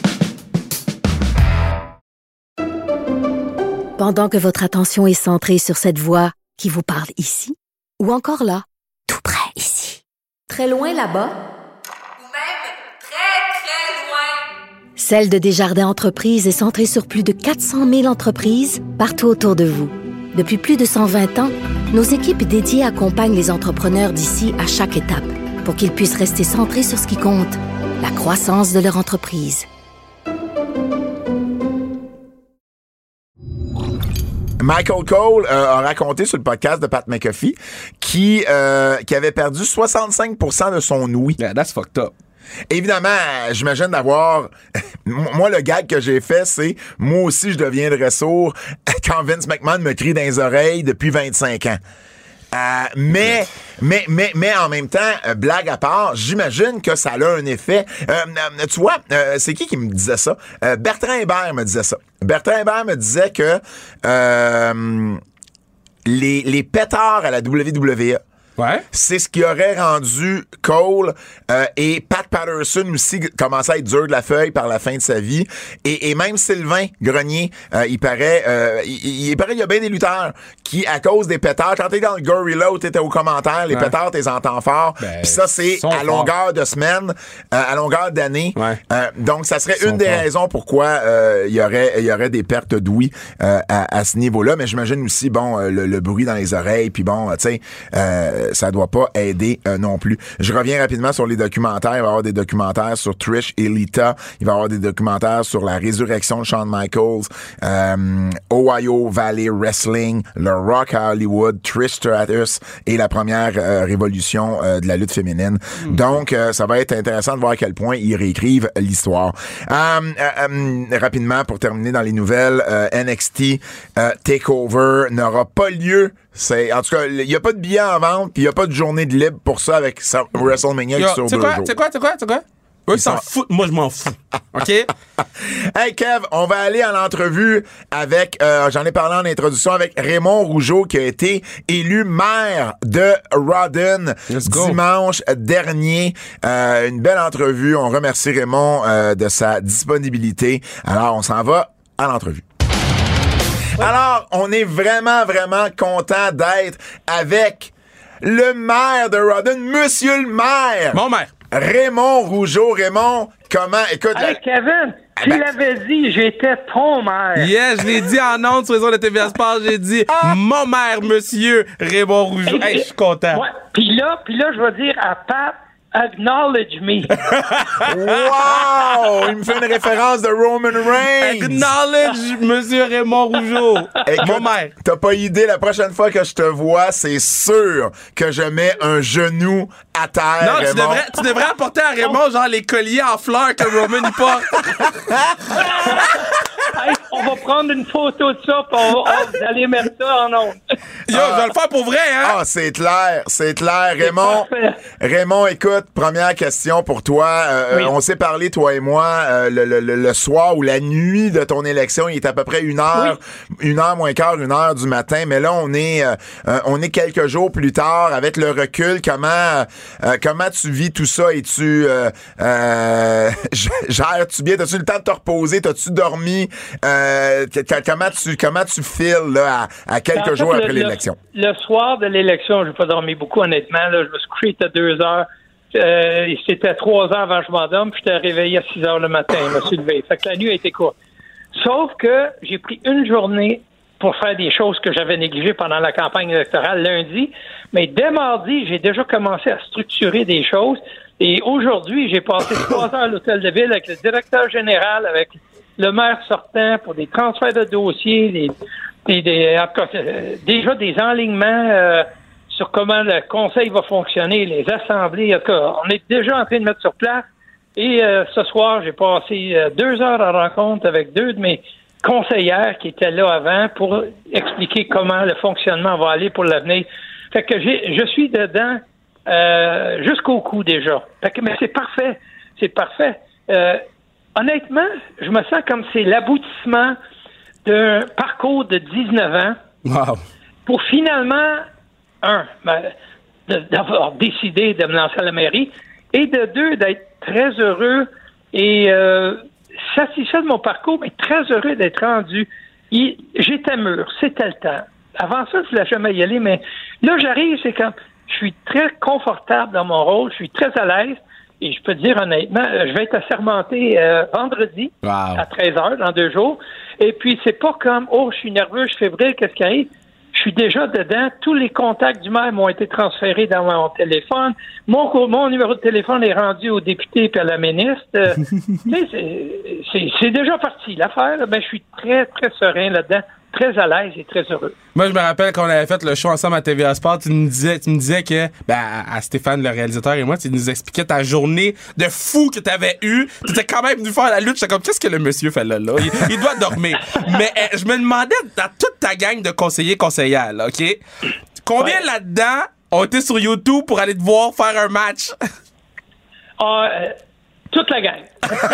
Pendant que votre attention est centrée sur cette voix qui vous parle ici, ou encore là, tout près ici, très loin là-bas, ou même très, très loin. Celle de Desjardins Entreprises est centrée sur plus de 400 000 entreprises partout autour de vous. Depuis plus de 120 ans, nos équipes dédiées accompagnent les entrepreneurs d'ici à chaque étape pour qu'ils puissent rester centrés sur ce qui compte, la croissance de leur entreprise. Michael Cole a raconté sur le podcast de Pat McAfee qui avait perdu 65% de son ouïe. Yeah, that's fucked up. Évidemment, j'imagine d'avoir... Moi, le gag que j'ai fait, c'est... Moi aussi, je deviendrais sourd quand Vince McMahon me crie dans les oreilles depuis 25 ans. Mais en même temps, blague à part, j'imagine que ça a un effet. Tu vois, c'est qui me disait ça? Bertrand Hébert me disait ça. Bertrand Hébert me disait que les pétards à la WWE, ouais. c'est ce qui aurait rendu Cole et Pat Patterson aussi commençaient à être dur de la feuille par la fin de sa vie. Et même Sylvain Grenier, il paraît il y a bien des lutteurs qui, à cause des pétards, quand t'es dans le Gorilla ou t'étais aux commentaires, les pétards, t'es entends fort. Puis ça, c'est à longueur de semaine, à longueur d'année. Ouais. Donc, ça serait une des raisons pourquoi il y aurait des pertes d'ouïe à ce niveau-là. Mais j'imagine aussi, bon, le bruit dans les oreilles, puis bon, tu sais, ça doit pas aider non plus. Je reviens rapidement sur les documentaires. Il va y avoir des documentaires sur Trish et Lita. Il va y avoir des documentaires sur la résurrection de Shawn Michaels, Ohio Valley Wrestling, le Rock à Hollywood, Trish Stratus et la première révolution de la lutte féminine. Donc, ça va être intéressant de voir à quel point ils réécrivent l'histoire. Rapidement, pour terminer dans les nouvelles, NXT TakeOver n'aura pas lieu. En tout cas, il n'y a pas de billets en vente, puis il n'y a pas de journée de libre pour ça avec WrestleMania qui sur 2 jours. C'est quoi? Eux, ils s'en foutent. Moi, je m'en fous. OK? Hey, Kev, on va aller à l'entrevue avec, j'en ai parlé en introduction, avec Raymond Rougeau, qui a été élu maire de Rawdon dimanche dernier. Une belle entrevue. On remercie Raymond de sa disponibilité. Alors, on s'en va à l'entrevue. Alors, on est vraiment, vraiment content d'être avec le maire de Rawdon, monsieur le maire. Mon maire. Raymond Rougeau. Raymond, comment... Écoute... Hey, Kevin, tu l'avais dit, j'étais ton maire. Yeah, je l'ai dit en ondes sur les ondes de TVA Sport, j'ai dit mon maire, monsieur Raymond Rougeau. Hey, je suis content. Ouais, puis là, je vais dire à Pat, acknowledge me. Wow! Il me fait une référence de Roman Reigns. Acknowledge monsieur Raymond Rougeau. Écoute, mon maire. T'as pas idée, la prochaine fois que je te vois, c'est sûr que je mets un genou à terre. Non, Raymond. tu devrais apporter à Raymond genre les colliers en fleurs que Roman porte. Hey, on va prendre une photo de ça, puis vous allez mettre ça en ondes. Yo, je vais le faire pour vrai, hein? Ah, c'est clair. Raymond, écoute, première question pour toi. Oui. On s'est parlé, toi et moi, le soir ou la nuit de ton élection. Il est à peu près 1h moins quart, 1h du matin. Mais là, on est quelques jours plus tard. Avec le recul, comment tu vis tout ça? Et tu gères-tu bien? T'as-tu le temps de te reposer? T'as-tu dormi? Comment tu files là, à quelques jours après l'élection? Le soir de l'élection, j'ai pas dormi beaucoup, honnêtement. Là, je me suis couché à 2 heures. C'était 3 heures avant que je m'endorme, puis j'étais réveillé à 6 heures le matin. Je me suis levé. Fait que la nuit a été courte. Sauf que j'ai pris une journée pour faire des choses que j'avais négligées pendant la campagne électorale lundi. Mais dès mardi, j'ai déjà commencé à structurer des choses. Et aujourd'hui, j'ai passé 3 heures à l'hôtel de ville avec le directeur général, avec le maire sortant pour des transferts de dossiers, déjà des enlignements sur comment le conseil va fonctionner, les assemblées. On est déjà en train de mettre sur place. Et ce soir, j'ai passé 2 heures en rencontre avec 2 de mes conseillères qui étaient là avant pour expliquer comment le fonctionnement va aller pour l'avenir. Fait que je suis dedans jusqu'au cou déjà. Fait que, mais c'est parfait. C'est parfait. Honnêtement, je me sens comme c'est l'aboutissement d'un parcours de 19 ans pour finalement, d'avoir décidé de me lancer à la mairie et de 2, d'être très heureux et satisfait de mon parcours, mais très heureux d'être rendu. J'étais mûr, c'était le temps. Avant ça, je ne voulais jamais y aller, mais là, j'arrive, c'est quand je suis très confortable dans mon rôle, je suis très à l'aise. Et je peux te dire honnêtement, je vais être assermenté vendredi à 13h dans 2 jours. Et puis, c'est pas comme, je suis nerveux, je suis fébrile, qu'est-ce qui arrive? Je suis déjà dedans. Tous les contacts du maire m'ont été transférés dans mon téléphone. Mon numéro de téléphone est rendu au député et à la ministre. C'est déjà parti, l'affaire. Ben, je suis très, très serein là-dedans. Très à l'aise et très heureux. Moi, je me rappelle qu'on avait fait le show ensemble à TVA Sport, tu me disais que, à Stéphane, le réalisateur et moi, tu nous expliquais ta journée de fou que t'avais eue. Tu étais quand même venu faire la lutte. J'étais comme, qu'est-ce que le monsieur fait là? Il doit dormir. Mais je me demandais, dans toute ta gang de conseillères, là, OK? Combien là-dedans ont été sur YouTube pour aller te voir faire un match? Toute la gang.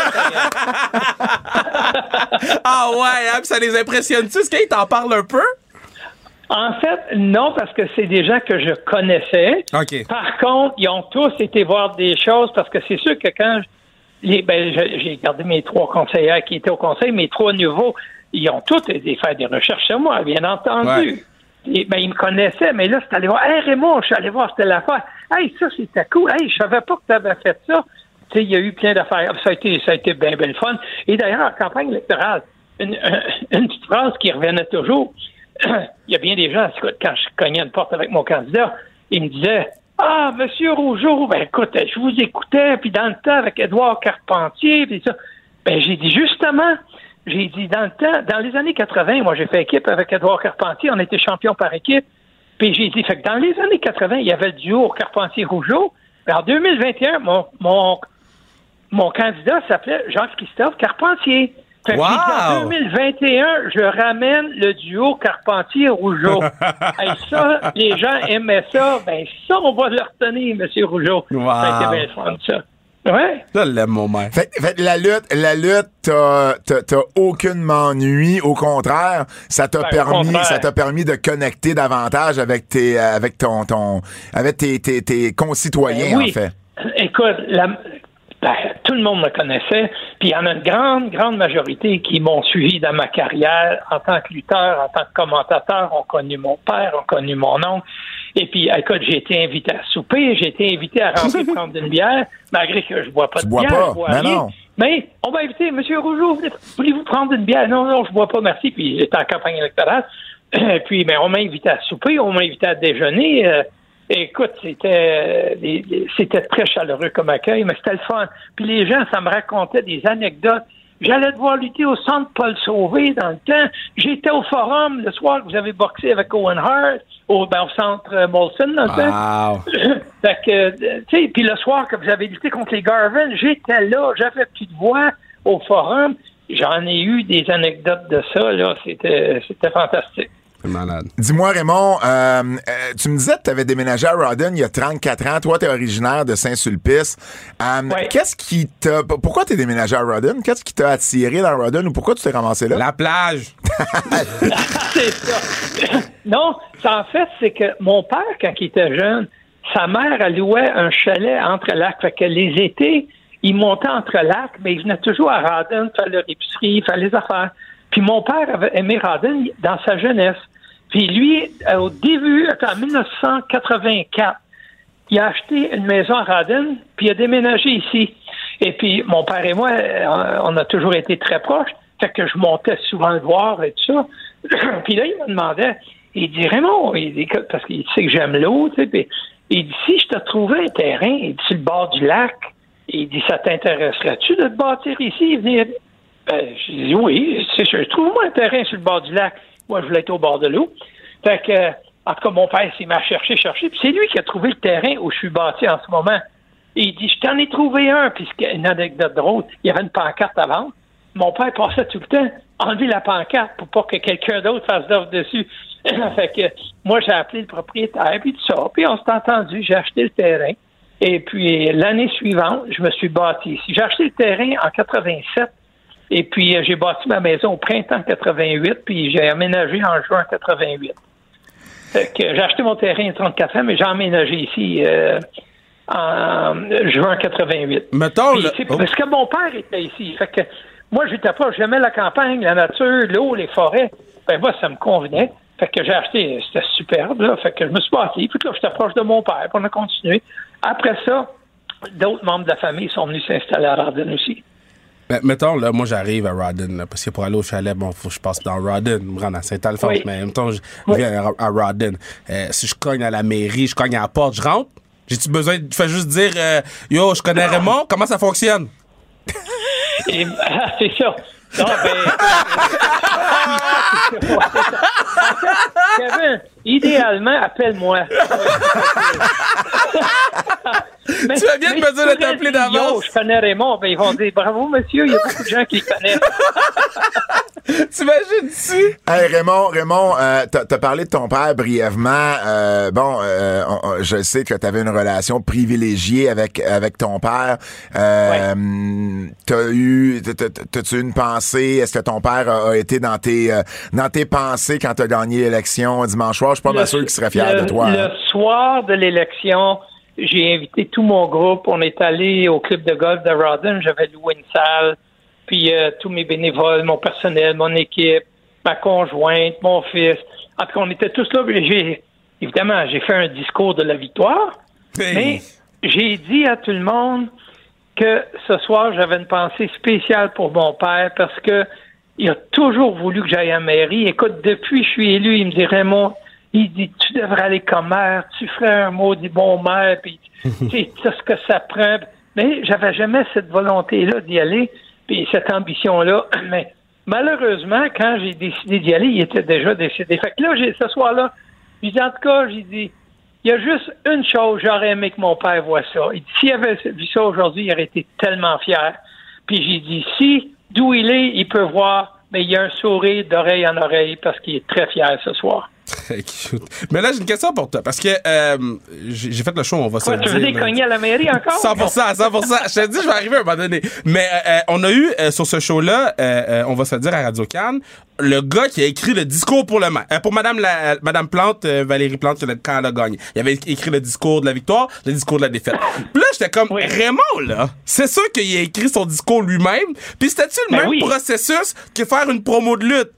Ah ouais, hein, ça les impressionne-tu? Est-ce qu'ils t'en parlent un peu? En fait, non, parce que c'est des gens que je connaissais. OK. Par contre, ils ont tous été voir des choses, parce que c'est sûr que quand j'ai gardé mes 3 conseillères qui étaient au conseil, mes 3 nouveaux, ils ont tous été faire des recherches sur moi, bien entendu. Ouais. Et, ils me connaissaient, mais là, c'est allé voir. Hey, Raymond, je suis allé voir, c'était l'affaire. Hey, ça, c'était cool. Hey, je savais pas que tu avais fait ça. Tu sais, il y a eu plein d'affaires. Ça a été bien, bien fun. Et d'ailleurs, en campagne électorale, une petite phrase qui revenait toujours. Il y a bien des gens, quand je cognais une porte avec mon candidat, ils me disaient, Monsieur Rougeau, écoute, je vous écoutais, puis dans le temps, avec Édouard Carpentier, puis ça. J'ai dit, justement, dans le temps, dans les années 80, moi, j'ai fait équipe avec Édouard Carpentier, on était champion par équipe, puis j'ai dit, fait que dans les années 80, il y avait le duo Carpentier-Rougeau. En 2021, mon candidat s'appelait Jean-Christophe Carpentier. Fait que en 2021, je ramène le duo Carpentier-Rougeau. Et ça, les gens aimaient ça. Ça, on va le retenir, M. Rougeau. Wow. Ça a été bien fun, ça. Ouais. Ça l'aime, mon maire. Fait la lutte, t'as aucunement ennui. Au contraire, ça t'a permis de connecter davantage avec tes concitoyens, oui. en fait. Écoute, tout le monde me connaissait, puis il y en a une grande, grande majorité qui m'ont suivi dans ma carrière en tant que lutteur, en tant que commentateur, ont connu mon père, ont connu mon oncle. Et puis, écoute, j'ai été invité à souper, j'ai été invité à rentrer prendre une bière, malgré que je bois pas de bière, je bois rien. Non. Mais on m'a invité, M. Rougeau, voulez-vous prendre une bière? Non, je bois pas, merci. Puis j'étais en campagne électorale. Puis, on m'a invité à souper, on m'a invité à déjeuner. Écoute, c'était très chaleureux comme accueil, mais c'était le fun. Puis les gens, ça me racontait des anecdotes. J'allais devoir lutter au centre Paul Sauvé dans le temps. J'étais au forum le soir que vous avez boxé avec Owen Hart, au centre Molson dans le temps. Fait que, tu sais, puis le soir que vous avez lutté contre les Garvin, j'étais là, j'avais plus de voix au forum. j'en ai eu des anecdotes de ça, là. C'était fantastique. C'est malade. Dis-moi, Raymond, tu me disais que tu avais déménagé à Rawdon il y a 34 ans. Toi, tu es originaire de Saint-Sulpice. Ouais. Pourquoi tu es déménagé à Rawdon? Qu'est-ce qui t'a attiré dans Rawdon ou pourquoi tu t'es ramassé là? La plage. C'est ça. Non, en fait, c'est que mon père, quand il était jeune, sa mère, elle louait un chalet entre lacs. Fait que les étés, il montait entre lacs, mais il venait toujours à Rawdon faire leur épicerie, faire les affaires. Puis mon père avait aimé Rawdon dans sa jeunesse. Puis lui, au début, en 1984, il a acheté une maison à Rawdon, puis il a déménagé ici. Et puis mon père et moi, on a toujours été très proches. Fait que je montais souvent le voir et tout ça. Puis là, il me demandait, il dit, Raymond, parce qu'il sait que j'aime l'eau, tu sais, puis il dit, si je te trouvais un terrain, il dit, sur le bord du lac, il dit, ça t'intéresserait-tu de te bâtir ici? Venir? Je dis, oui, c'est sûr, trouve-moi un terrain sur le bord du lac. Moi, je voulais être au bord de l'eau. Fait que, en tout cas, mon père, il m'a cherché, puis c'est lui qui a trouvé le terrain où je suis bâti en ce moment. Et il dit, je t'en ai trouvé un, puis une anecdote drôle, il y avait une pancarte à vendre. Mon père passait tout le temps enlever la pancarte pour pas que quelqu'un d'autre fasse d'offre dessus. Fait que moi, j'ai appelé le propriétaire, puis tout ça. Puis on s'est entendu, j'ai acheté le terrain. Et puis l'année suivante, je me suis bâti ici. J'ai acheté le terrain en 87. Et puis j'ai bâti ma maison au printemps 88, puis j'ai aménagé en juin 88. Fait que j'ai acheté mon terrain il y a 34 ans, mais j'ai emménagé ici en juin 88. Mettons, parce que mon père était ici. Fait que moi, j'étais pas, j'aimais la campagne, la nature, l'eau, les forêts. Ben moi, ça me convenait. Fait que j'ai acheté, c'était superbe, là. Fait que je me suis bâti. Puis là, j'étais proche de mon père, puis on a continué. Après ça, d'autres membres de la famille sont venus s'installer à Rawdon aussi. Ben, mettons, là, moi, j'arrive à Rawdon, là, parce que pour aller au chalet, bon, faut que je passe dans Rawdon, me rendre à Saint-Alphonse, oui. Mais mettons, je viens à Rawdon. Si je cogne à la mairie, je cogne à la porte, je rentre. J'ai-tu besoin de faire juste dire, yo, je connais Raymond, comment ça fonctionne? C'est ça. Non, Kevin, idéalement, appelle-moi. Mais, tu vas bien de me dire de t'appeler d'avance. Je connais Raymond. Ben, ils vont dire bravo, monsieur. Il y a beaucoup de gens qui le connaissent. T'imagines-tu? Hey, Raymond, t'as parlé de ton père brièvement. Je sais que t'avais une relation privilégiée avec ton père. Ouais. T'as-tu une pensée? Est-ce que ton père a été dans tes pensées quand t'as gagné l'élection dimanche soir? Je suis pas mal sûr qu'il serait fier de toi. Le soir de l'élection, j'ai invité tout mon groupe. On est allé au club de golf de Rawdon. J'avais loué une salle. Puis tous mes bénévoles, mon personnel, mon équipe, ma conjointe, mon fils. En tout cas, on était tous là. Évidemment, j'ai fait un discours de la victoire. Hey. Mais j'ai dit à tout le monde que ce soir, j'avais une pensée spéciale pour mon père parce que il a toujours voulu que j'aille à la mairie. Écoute, depuis que je suis élu, il me dit, Raymond, il dit, tu devrais aller comme maire, tu ferais un maudit bon maire, puis c'est ce que ça prend. Mais j'avais jamais cette volonté-là d'y aller, puis cette ambition-là. Mais malheureusement, quand j'ai décidé d'y aller, il était déjà décédé. Fait que là, ce soir-là, j'ai dit, en tout cas, j'ai dit, il y a juste une chose, j'aurais aimé que mon père voie ça. Il dit, s'il avait vu ça aujourd'hui, il aurait été tellement fier. Puis j'ai dit, si, d'où il est, il peut voir, mais il y a un sourire d'oreille en oreille parce qu'il est très fier ce soir. Très cute. Mais là, j'ai une question pour toi, parce que j'ai fait le show, on va se le dire. Tu veux des cogner à la mairie encore? 100%. Je te dis, je vais arriver à un moment donné. Mais on a eu, sur ce show-là, on va se le dire à Radio-Can, le gars qui a écrit le discours pour le maire. Pour Madame Plante, Valérie Plante, quand elle a gagné. Il avait écrit le discours de la victoire, le discours de la défaite. Puis là, j'étais comme, Raymond, là, c'est sûr qu'il a écrit son discours lui-même. Puis c'était-tu le même processus que faire une promo de lutte?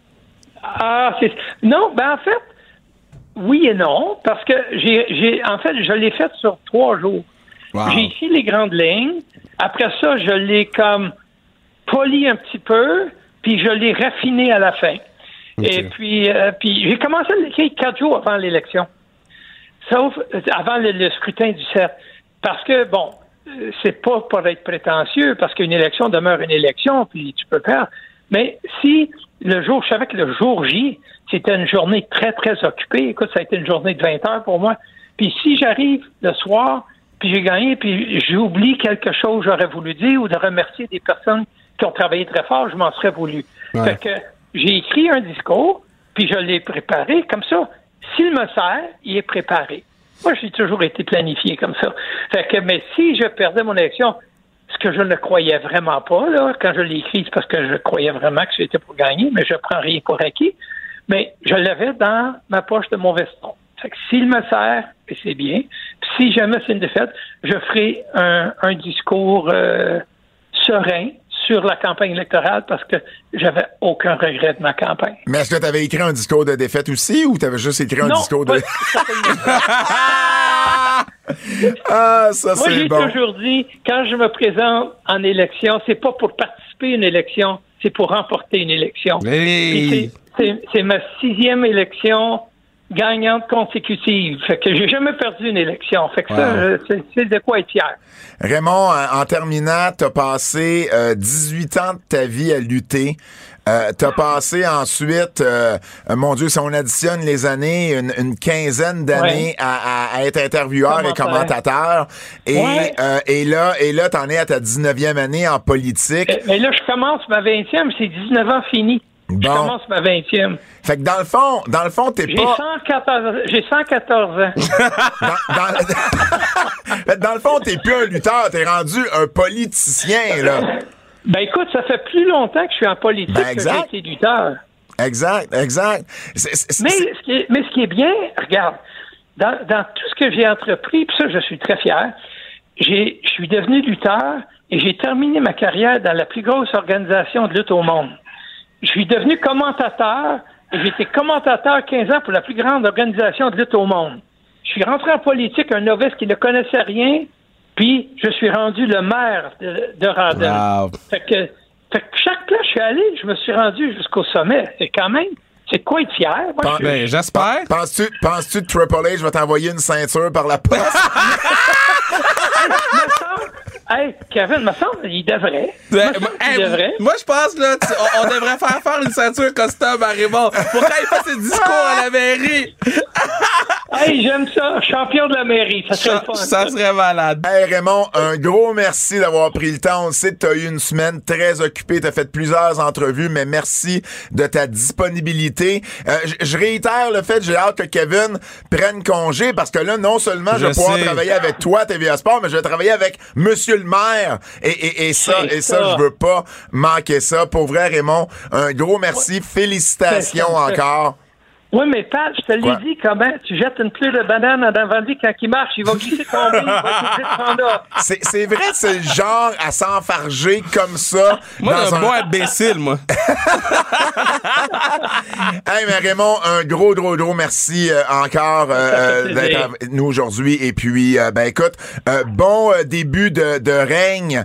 Non, en fait, oui et non, parce que je l'ai fait sur 3 jours. Wow. J'ai écrit les grandes lignes. Après ça, je l'ai comme poli un petit peu, puis je l'ai raffiné à la fin. Okay. Et puis j'ai commencé à l'écrire 4 jours avant l'élection. Sauf avant le scrutin du 7. Parce que, c'est pas pour être prétentieux, parce qu'une élection demeure une élection, puis tu peux perdre. Mais si je savais que le jour J, c'était une journée très, très occupée. Écoute, ça a été une journée de 20 heures pour moi. Puis si j'arrive le soir, puis j'ai gagné, puis j'oublie quelque chose que j'aurais voulu dire ou de remercier des personnes qui ont travaillé très fort, je m'en serais voulu. Ouais. Fait que j'ai écrit un discours, puis je l'ai préparé comme ça. S'il me sert, il est préparé. Moi, j'ai toujours été planifié comme ça. Fait que, mais si je perdais mon élection, ce que je ne croyais vraiment pas, là, quand je l'ai écrit, c'est parce que je croyais vraiment que j'étais pour gagner, mais je prends rien pour acquis. Mais je l'avais dans ma poche de mon veston. Fait que s'il me sert, et c'est bien. Puis si jamais c'est une défaite, je ferai un discours serein sur la campagne électorale parce que j'avais aucun regret de ma campagne. Mais est-ce que tu avais écrit un discours de défaite aussi ou tu avais juste écrit un discours de... Ah, ça, moi, c'est bon. Moi, j'ai toujours dit, quand je me présente en élection, c'est pas pour participer à une élection, c'est pour remporter une élection. Hey. C'est ma 6e élection gagnante consécutive. Fait que j'ai jamais perdu une élection. Fait que ça, c'est de quoi être fier. Raymond, en terminant, t'as passé 18 ans de ta vie à lutter. T'as passé ensuite, mon Dieu, si on additionne les années, une quinzaine d'années à être intervieweur et commentateur. Et là, t'en es à ta 19e année en politique. Mais là, je commence ma 20e, c'est 19 ans fini. Bon. Je commence ma 20e. Fait que dans le fond, t'es pas... J'ai 114 ans. Dans le fond, t'es plus un lutteur, t'es rendu un politicien, là. Ben écoute, ça fait plus longtemps que je suis en politique que j'ai été lutteur. Exact. Mais ce qui est bien, regarde, dans tout ce que j'ai entrepris, puis ça, je suis très fier, je suis devenu lutteur et j'ai terminé ma carrière dans la plus grosse organisation de lutte au monde. Je suis devenu commentateur et j'ai été commentateur 15 ans pour la plus grande organisation de lutte au monde. Je suis rentré en politique, un novice qui ne connaissait rien, puis je suis rendu le maire de Rawdon. Wow. Fait que chaque place je suis allé, je me suis rendu jusqu'au sommet. C'est quand même, c'est quoi être fier? Moi, j'espère. Penses-tu que Triple H va t'envoyer une ceinture par la poste? Hey, Kevin, me semble, il devrait. Moi, je pense, là, on devrait faire une ceinture custom à Raymond pour quand il fait ses discours à la mairie. Hey, j'aime ça. Champion de la mairie. Ça serait fun. Ça serait malade. Hey, Raymond, un gros merci d'avoir pris le temps. On sait que tu as eu une semaine très occupée. Tu as fait plusieurs entrevues, mais merci de ta disponibilité. Je réitère le fait que j'ai hâte que Kevin prenne congé parce que là, non seulement je vais pouvoir travailler avec toi, TVA Sport, mais je vais travailler avec Monsieur le maire. Et ça, je veux pas manquer ça. Pour vrai, Raymond, un gros merci. Félicitations encore. Oui, mais Pat, je te l'ai dit, comment tu jettes une pluie de banane en avant de lui quand il marche, il va glisser tomber, il va être obligé de prendre là. C'est vrai, c'est le genre à s'enfarger comme ça. Moi, j'ai un bon imbécile, moi. Hey, mais Raymond, un gros merci encore d'être avec nous aujourd'hui. Et puis, écoute, bon début de règne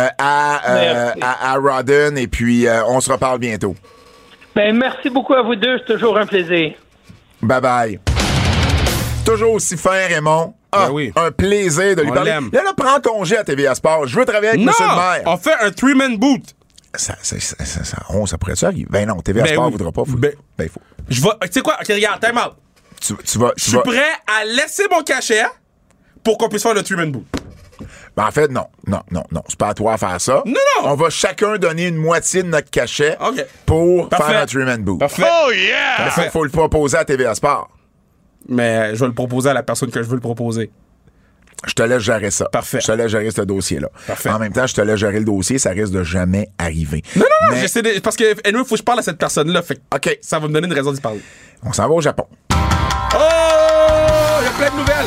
à Rawdon. Et puis, on se reparle bientôt. Ben, merci beaucoup à vous deux. C'est toujours un plaisir. Bye-bye. Toujours aussi fin, Raymond. Ah, oui. Un plaisir de lui parler. Là, prends congé à TVA Sport. Je veux travailler avec Monsieur le maire. On fait un 3-man boot. Ça pourrait ça arriver? Ben non, TVA Sport voudra pas. Faut. Tu sais quoi? OK, regarde, time out. Je suis prêt à laisser mon cachet pour qu'on puisse faire le 3-man boot. Ben en fait, non. C'est pas à toi à faire ça. Non. On va chacun donner une moitié de notre cachet pour faire un 3-man boot. Parfait. Oh yeah! Il faut le proposer à TVA Sport. Mais je vais le proposer à la personne que je veux le proposer. Je te laisse gérer ça. Parfait. Je te laisse gérer ce dossier-là. Parfait. En même temps, je te laisse gérer le dossiie, ça risque de jamais arriver. Non, j'essaie de... Parce que, il faut que je parle à cette personne-là. Fait OK. Ça va me donner une raison d'y parler. On s'en va au Japon. Oh! Il y a plein de nouvelles!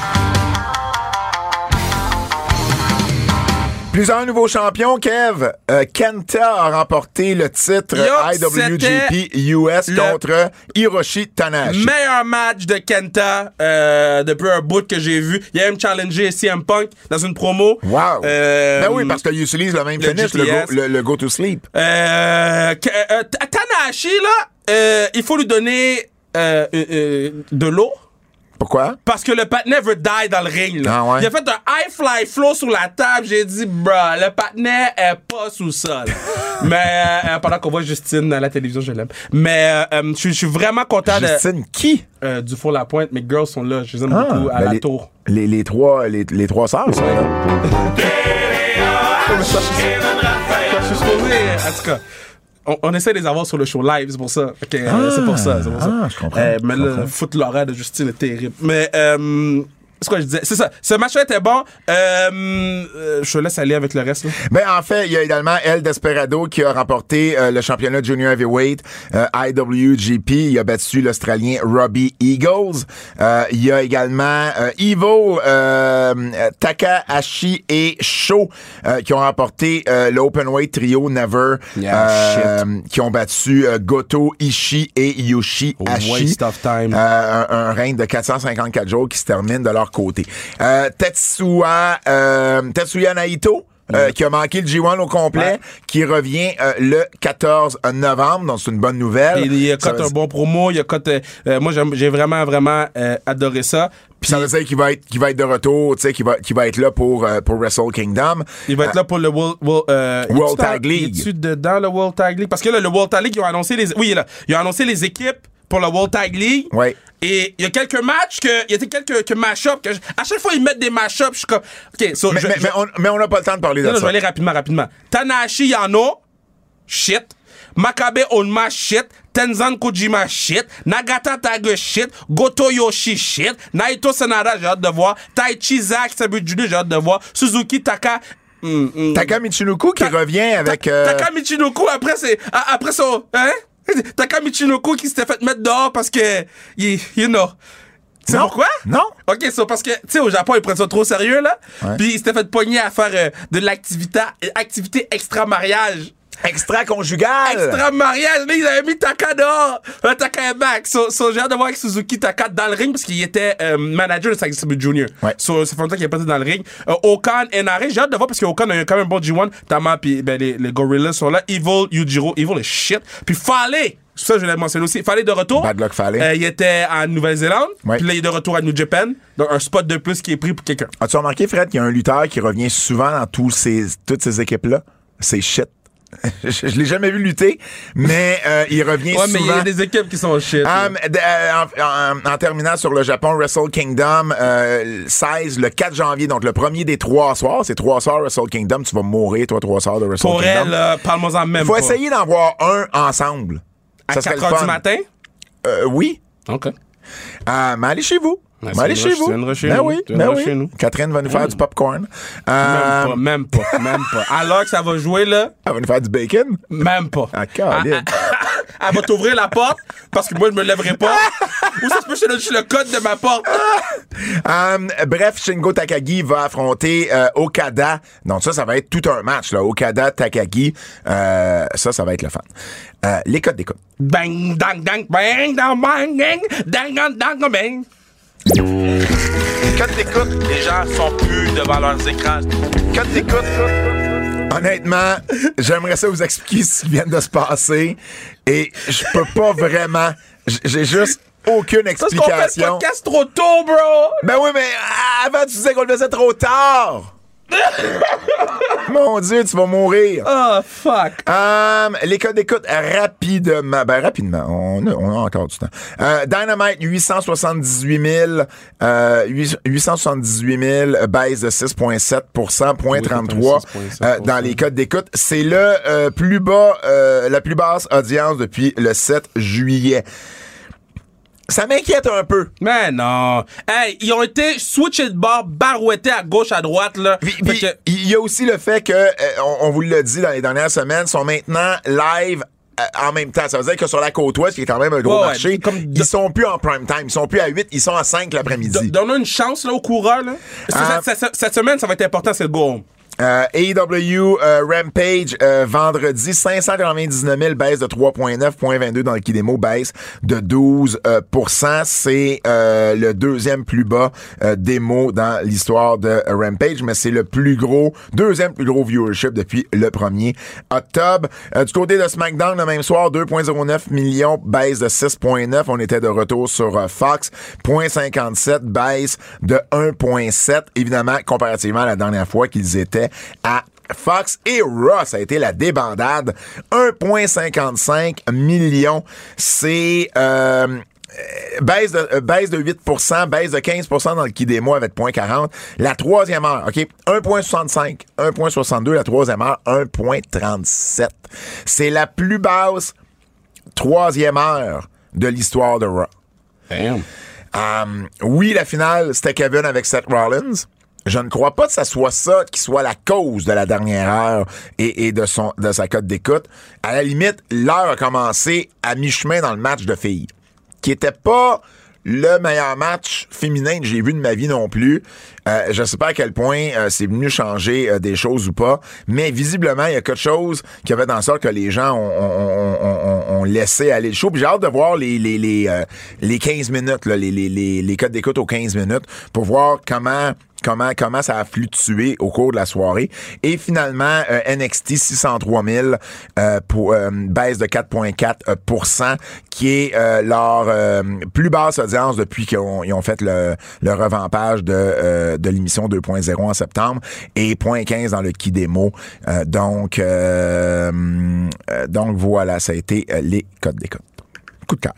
Plusieurs nouveaux champions, Kev. Kenta a remporté le titre IWGP US contre Hiroshi Tanahashi. Meilleur match de Kenta depuis un bout que j'ai vu. Il a même challengé CM Punk dans une promo. Wow. Ben oui, parce qu'il utilise le même finish, le go to sleep. Tanahashi, là, il faut lui donner de l'eau. Pourquoi? Parce que le patinet veut die dans le ring. Là. Ah ouais? Il a fait un high fly flow sur la table. J'ai dit, bruh, le patinet est pas sous sol. Mais pendant qu'on voit Justine à la télévision, je l'aime. Mais je suis vraiment content de... Justine qui? Dufour-Lapointe. Mes girls sont là. Je les aime beaucoup à la tour. Les trois sœurs sont là. suis supposé, en tout cas. On essaie de les avoir sur le show live, c'est pour ça. Okay, c'est pour ça. Je comprends. Mais là, foutre l'horaire de Justine est terrible. Mais, c'est quoi je disais? C'est ça. Ce match-là était bon. Je te laisse aller avec le reste. Là. Ben, en fait, il y a également El Desperado qui a remporté le championnat Junior Heavyweight IWGP. Il a battu l'Australien Robbie Eagles. Il y a également Evil, Takahashi et Sho qui ont remporté l'Openweight Trio Never. Qui ont battu Goto, Ishii et Yoshihashi. Waste of time. Un règne de 454 jours qui se termine de leur côté. Tetsuya Naito, qui a manqué le G1 au complet, qui revient le 14 novembre, donc c'est une bonne nouvelle. Il a un bon promo, moi j'ai vraiment adoré ça. Puis ça veut dire qu'il va être de retour, tu sais, qu'il va être là pour Wrestle Kingdom. Il va être là pour le World Tag League. Es-tu dedans le World Tag League? Parce que là, le World Tag League, ils ont annoncé ils ont annoncé les équipes pour le World Tag League. Ouais. Et il y a quelques matchs il y a quelques mash-ups à chaque fois ils mettent des mash-ups, je suis comme OK, mais on n'a pas le temps de parler de ça. Je vais aller rapidement. Tanahashi Yano, shit. Makabe Onma, shit. Tenzan Kojima, shit. Nagata Taga, shit. Goto Yoshi, shit. Naito Sanada, j'ai hâte de voir. Taichi Zack, Sabu Judy, j'ai hâte de voir. Suzuki Taka Michinoku qui revient avec Taka Michinoku après son Taka Michinoku qui s'était fait mettre dehors parce que you know. C'est pourquoi? Non. OK, c'est parce que, tu sais, au Japon, ils prennent ça trop sérieux, là. Ouais. Puis ils s'étaient fait pogner à faire de l'activité extra-mariage. Extra-conjugal. Extra-mariage. Là, ils avaient mis Taka dehors. Taka est back. J'ai hâte de voir avec Suzuki Taka dans le ring parce qu'il était manager de Sagisabu Junior. Ouais. Ça fait longtemps qu'il est passé dans le ring. Okan Enare, j'ai hâte de voir parce qu'Okan a quand même un bon G1. Tama puis les Gorillas sont là. Evil, Yujiro. Evil est shit. Puis Fale. Ça, je l'ai mentionné aussi. Fale de retour. Bad luck Fale. Il était en Nouvelle-Zélande. Ouais. Puis là, il est de retour à New Japan. Donc, un spot de plus qui est pris pour quelqu'un. As-tu remarqué, Fred, qu'il y a un lutteur qui revient souvent dans toutes ces équipes-là? C'est shit. Je l'ai jamais vu lutter, mais il revient souvent. Ouais, mais il y a des équipes qui sont shit. En terminant sur le Japon, Wrestle Kingdom, 16, le 4 janvier, donc le premier des 3 soirs. C'est 3 soirs Wrestle Kingdom. Tu vas mourir, toi, 3 soirs de Wrestle Kingdom. Pour elle, parle-moi-en même. Faut essayer d'en voir un ensemble. À 4 heures du matin? Oui. OK. Mais allez chez vous. Allez chez vous. Ben oui. Catherine va nous faire du popcorn. Même pas. Alors que ça va jouer, là. Elle va nous faire du bacon? Même pas. Elle va t'ouvrir la porte parce que moi, je me lèverai pas. Ou ça se peut, je le code de ma porte. Bref, Shingo Takagi va affronter Okada. Donc ça va être tout un match, là. Okada, Takagi. Ça va être le fun. Les codes d'écoute. Bang, dang, dang, bang, dang, bang, dang, dang, dang, bang. Quand t'écoutes, les gens sont plus devant leurs écrans. Quand t'écoutes, honnêtement, j'aimerais ça vous expliquer ce qui vient de se passer et je peux pas vraiment. J'ai juste aucune explication. Parce qu'on fait le podcast trop tôt, bro. Ben oui, mais avant tu disais qu'on le faisait trop tard. Mon Dieu, tu vas mourir. Oh, fuck. Les codes d'écoute rapidement. Ben, rapidement. On a encore du temps. Dynamite, 878 000, baisse de 6,7%, point 33 dans les codes d'écoute. C'est le plus bas, la plus basse audience depuis le 7 juillet. Ça m'inquiète un peu. Mais non. Hey, ils ont été switchés de bord, barouettés à gauche, à droite, là. Il y a aussi le fait que, on vous l'a dit dans les dernières semaines, sont maintenant live en même temps. Ça veut dire que sur la côte ouest, qui est quand même un gros marché, ils sont plus en prime time. Ils sont plus à 8, ils sont à 5 l'après-midi. Donne-nous une chance, là, au coureur, là. Cette semaine, ça va être important, c'est le go home. AEW Rampage vendredi 599 000, baisse de 3,9, 0,22 dans le Kidemo, baisse de 12%. C'est le deuxième plus bas démo dans l'histoire de Rampage, mais c'est le deuxième plus gros viewership depuis le 1er octobre. Du côté de SmackDown, le même soir, 2,09 millions, baisse de 6,9. On était de retour sur Fox, 0,57, baisse de 1,7. Évidemment, comparativement à la dernière fois qu'ils étaient à Fox et Raw, ça a été la débandade. 1,55 millions. C'est baisse de 8%, baisse de 15% dans le Kidemo avec 0.40. La troisième heure, OK, 1.65, 1.62, la troisième heure, 1.37. C'est la plus basse troisième heure de l'histoire de Raw. Damn. Oui, la finale, c'était Kevin avec Seth Rollins. Je ne crois pas que ça soit ça qui soit la cause de la dernière heure et de sa cote d'écoute. À la limite, l'heure a commencé à mi-chemin dans le match de filles, qui était pas le meilleur match féminin que j'ai vu de ma vie non plus. Je sais pas à quel point c'est venu changer des choses ou pas, mais visiblement, il y a quelque chose qui a fait en sorte que les gens ont laissé aller le show. Puis j'ai hâte de voir les 15 minutes, là, les codes d'écoute aux 15 minutes pour voir comment ça a fluctué au cours de la soirée. Et finalement, NXT 603 000 pour baisse de 4,4%, qui est leur plus basse audience depuis qu'ils ont fait le revampage de l'émission 2.0 en septembre, et 0,15 dans le Kidemo. Donc voilà, ça a été les codes d'écoute. Coup de cœur.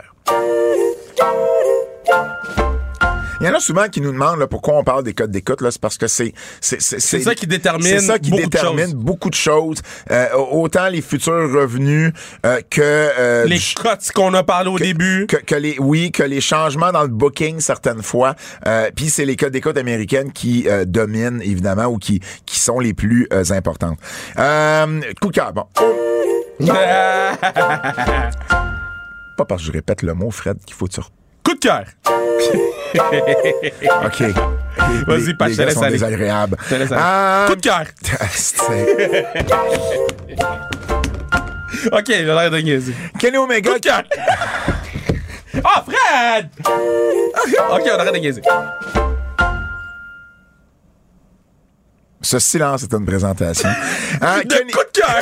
Il y en a souvent qui nous demandent là, pourquoi on parle des codes d'écoute. Là, c'est parce que c'est ça qui détermine beaucoup de choses. Autant les futurs revenus que les cotes qu'on a parlé au début. Que les changements dans le booking certaines fois. Puis c'est les codes d'écoute américaines qui dominent évidemment ou qui sont les plus importantes. Coup de cœur, bon. Pas parce que je répète le mot, Fred, qu'il faut que tu coup de cœur. OK. Vas-y, Pat, je te laisse aller. Désagréables. Coup de cœur. OK, j'ai l'air de niaiser. Kenny Omega. Coup de cœur. Oh, Fred! OK, on arrête de niaiser. Ce silence est une présentation. Coup de cœur.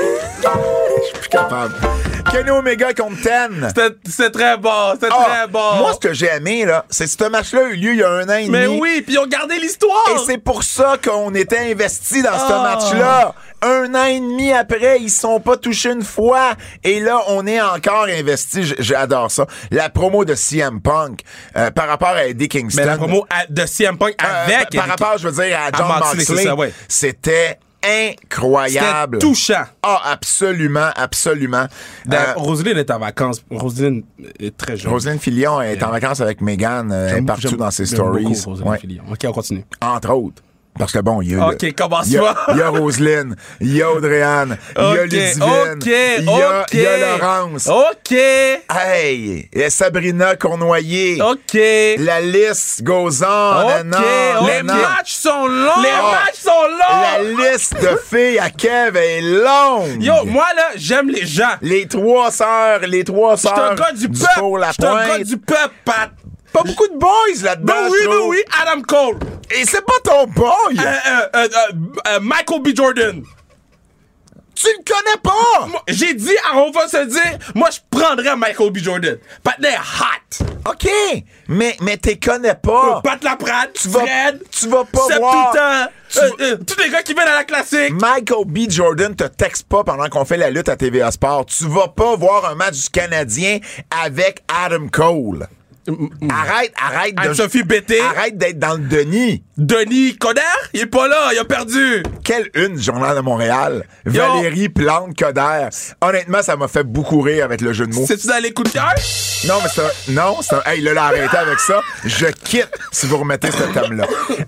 Je suis plus capable. Kenny Omega contre Ten. C'était très bon. C'était très bon. Moi, ce que j'ai aimé, là, c'est que ce match-là a eu lieu il y a 1 an et demi. Mais oui, puis ils ont gardé l'histoire. Et c'est pour ça qu'on était investis dans ce match-là. 1 an et demi après, ils se sont pas touchés une fois. Et là, on est encore investis. J'adore ça. La promo de CM Punk par rapport à Eddie Kingston. Mais la promo de CM Punk avec par rapport, je veux dire, à John Moxley, c'était incroyable. C'était touchant. Ah, absolument, absolument. Roselyne est en vacances. Roselyne est très jeune. Roselyne Filion est en vacances avec Meghan partout dans ses stories. Filion. OK, on continue. Entre autres. Parce que bon, il y a il y a Roselyne, il y a Audrey-Anne, il y a Ludivine, il y a Laurence. OK. Hey, et Sabrina Cournoyer. OK. La liste goes on. OK. Les matchs sont longs. La liste de filles à Kev est longue. Yo, moi là, j'aime les gens. Les trois sœurs. Je suis un gars du peuple. Je suis un gars du peuple, Pat. Pas beaucoup de boys là-dedans. Ben oui, Adam Cole. Et c'est pas ton boy. Michael B. Jordan. Tu le connais pas. Moi, j'ai dit, on va se dire, moi, je prendrais Michael B. Jordan. Pat they're hot. OK, mais t'es connais pas. Pat Laprade, tu Fred, vas pas voir. Tous les gars qui viennent à la classique. Michael B. Jordan te texte pas pendant qu'on fait la lutte à TVA Sport. Tu vas pas voir un match du Canadien avec Adam Cole. Arrête de Sophie Bété. Arrête d'être dans le Denis. Denis Coderre, il est pas là, il a perdu. Quelle une, Journal de Montréal. Valérie Plante Coderre. Honnêtement, ça m'a fait beaucoup rire avec le jeu de mots. C'est-tu dans les coups de cœur? Non, c'est un. Hey, là, arrêtez avec ça. Je quitte si vous remettez ce thème-là.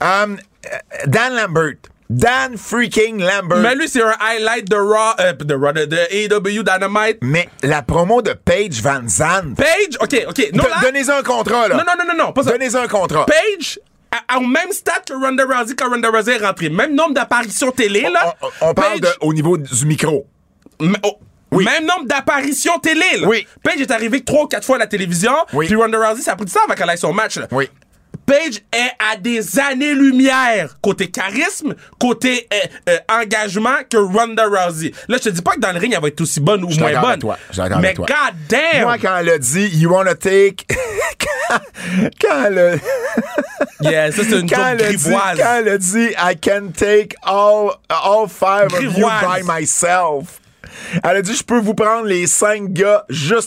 Dan freaking Lambert. Mais lui, c'est un highlight de AEW Dynamite. Mais la promo de Paige Van Zandt. Paige? OK. Donnez-en un contrat, là. Non, pas ça. Donnez-en un contrat. Paige, au même stat que Ronda Rousey quand Ronda Rousey est rentrée. Même nombre d'apparitions télé, là. On parle au niveau du micro. Oui. Même nombre d'apparitions télé, là. Oui. Paige est arrivée 3 ou 4 fois à la télévision. Oui. Puis Ronda Rousey, ça a pris du temps avant qu'elle aille son match, là. Oui. Paige est à des années-lumière côté charisme, côté engagement que Ronda Rousey. Là, je te dis pas que dans le ring, elle va être aussi bonne ou moins bonne. Mais god damn! Moi, quand elle a dit « You wanna take... » Quand elle a... Yeah, ça, c'est une joke grivoise. Quand elle a dit « I can take all 5 of you by myself », elle a dit « Je peux vous prendre les 5 gars juste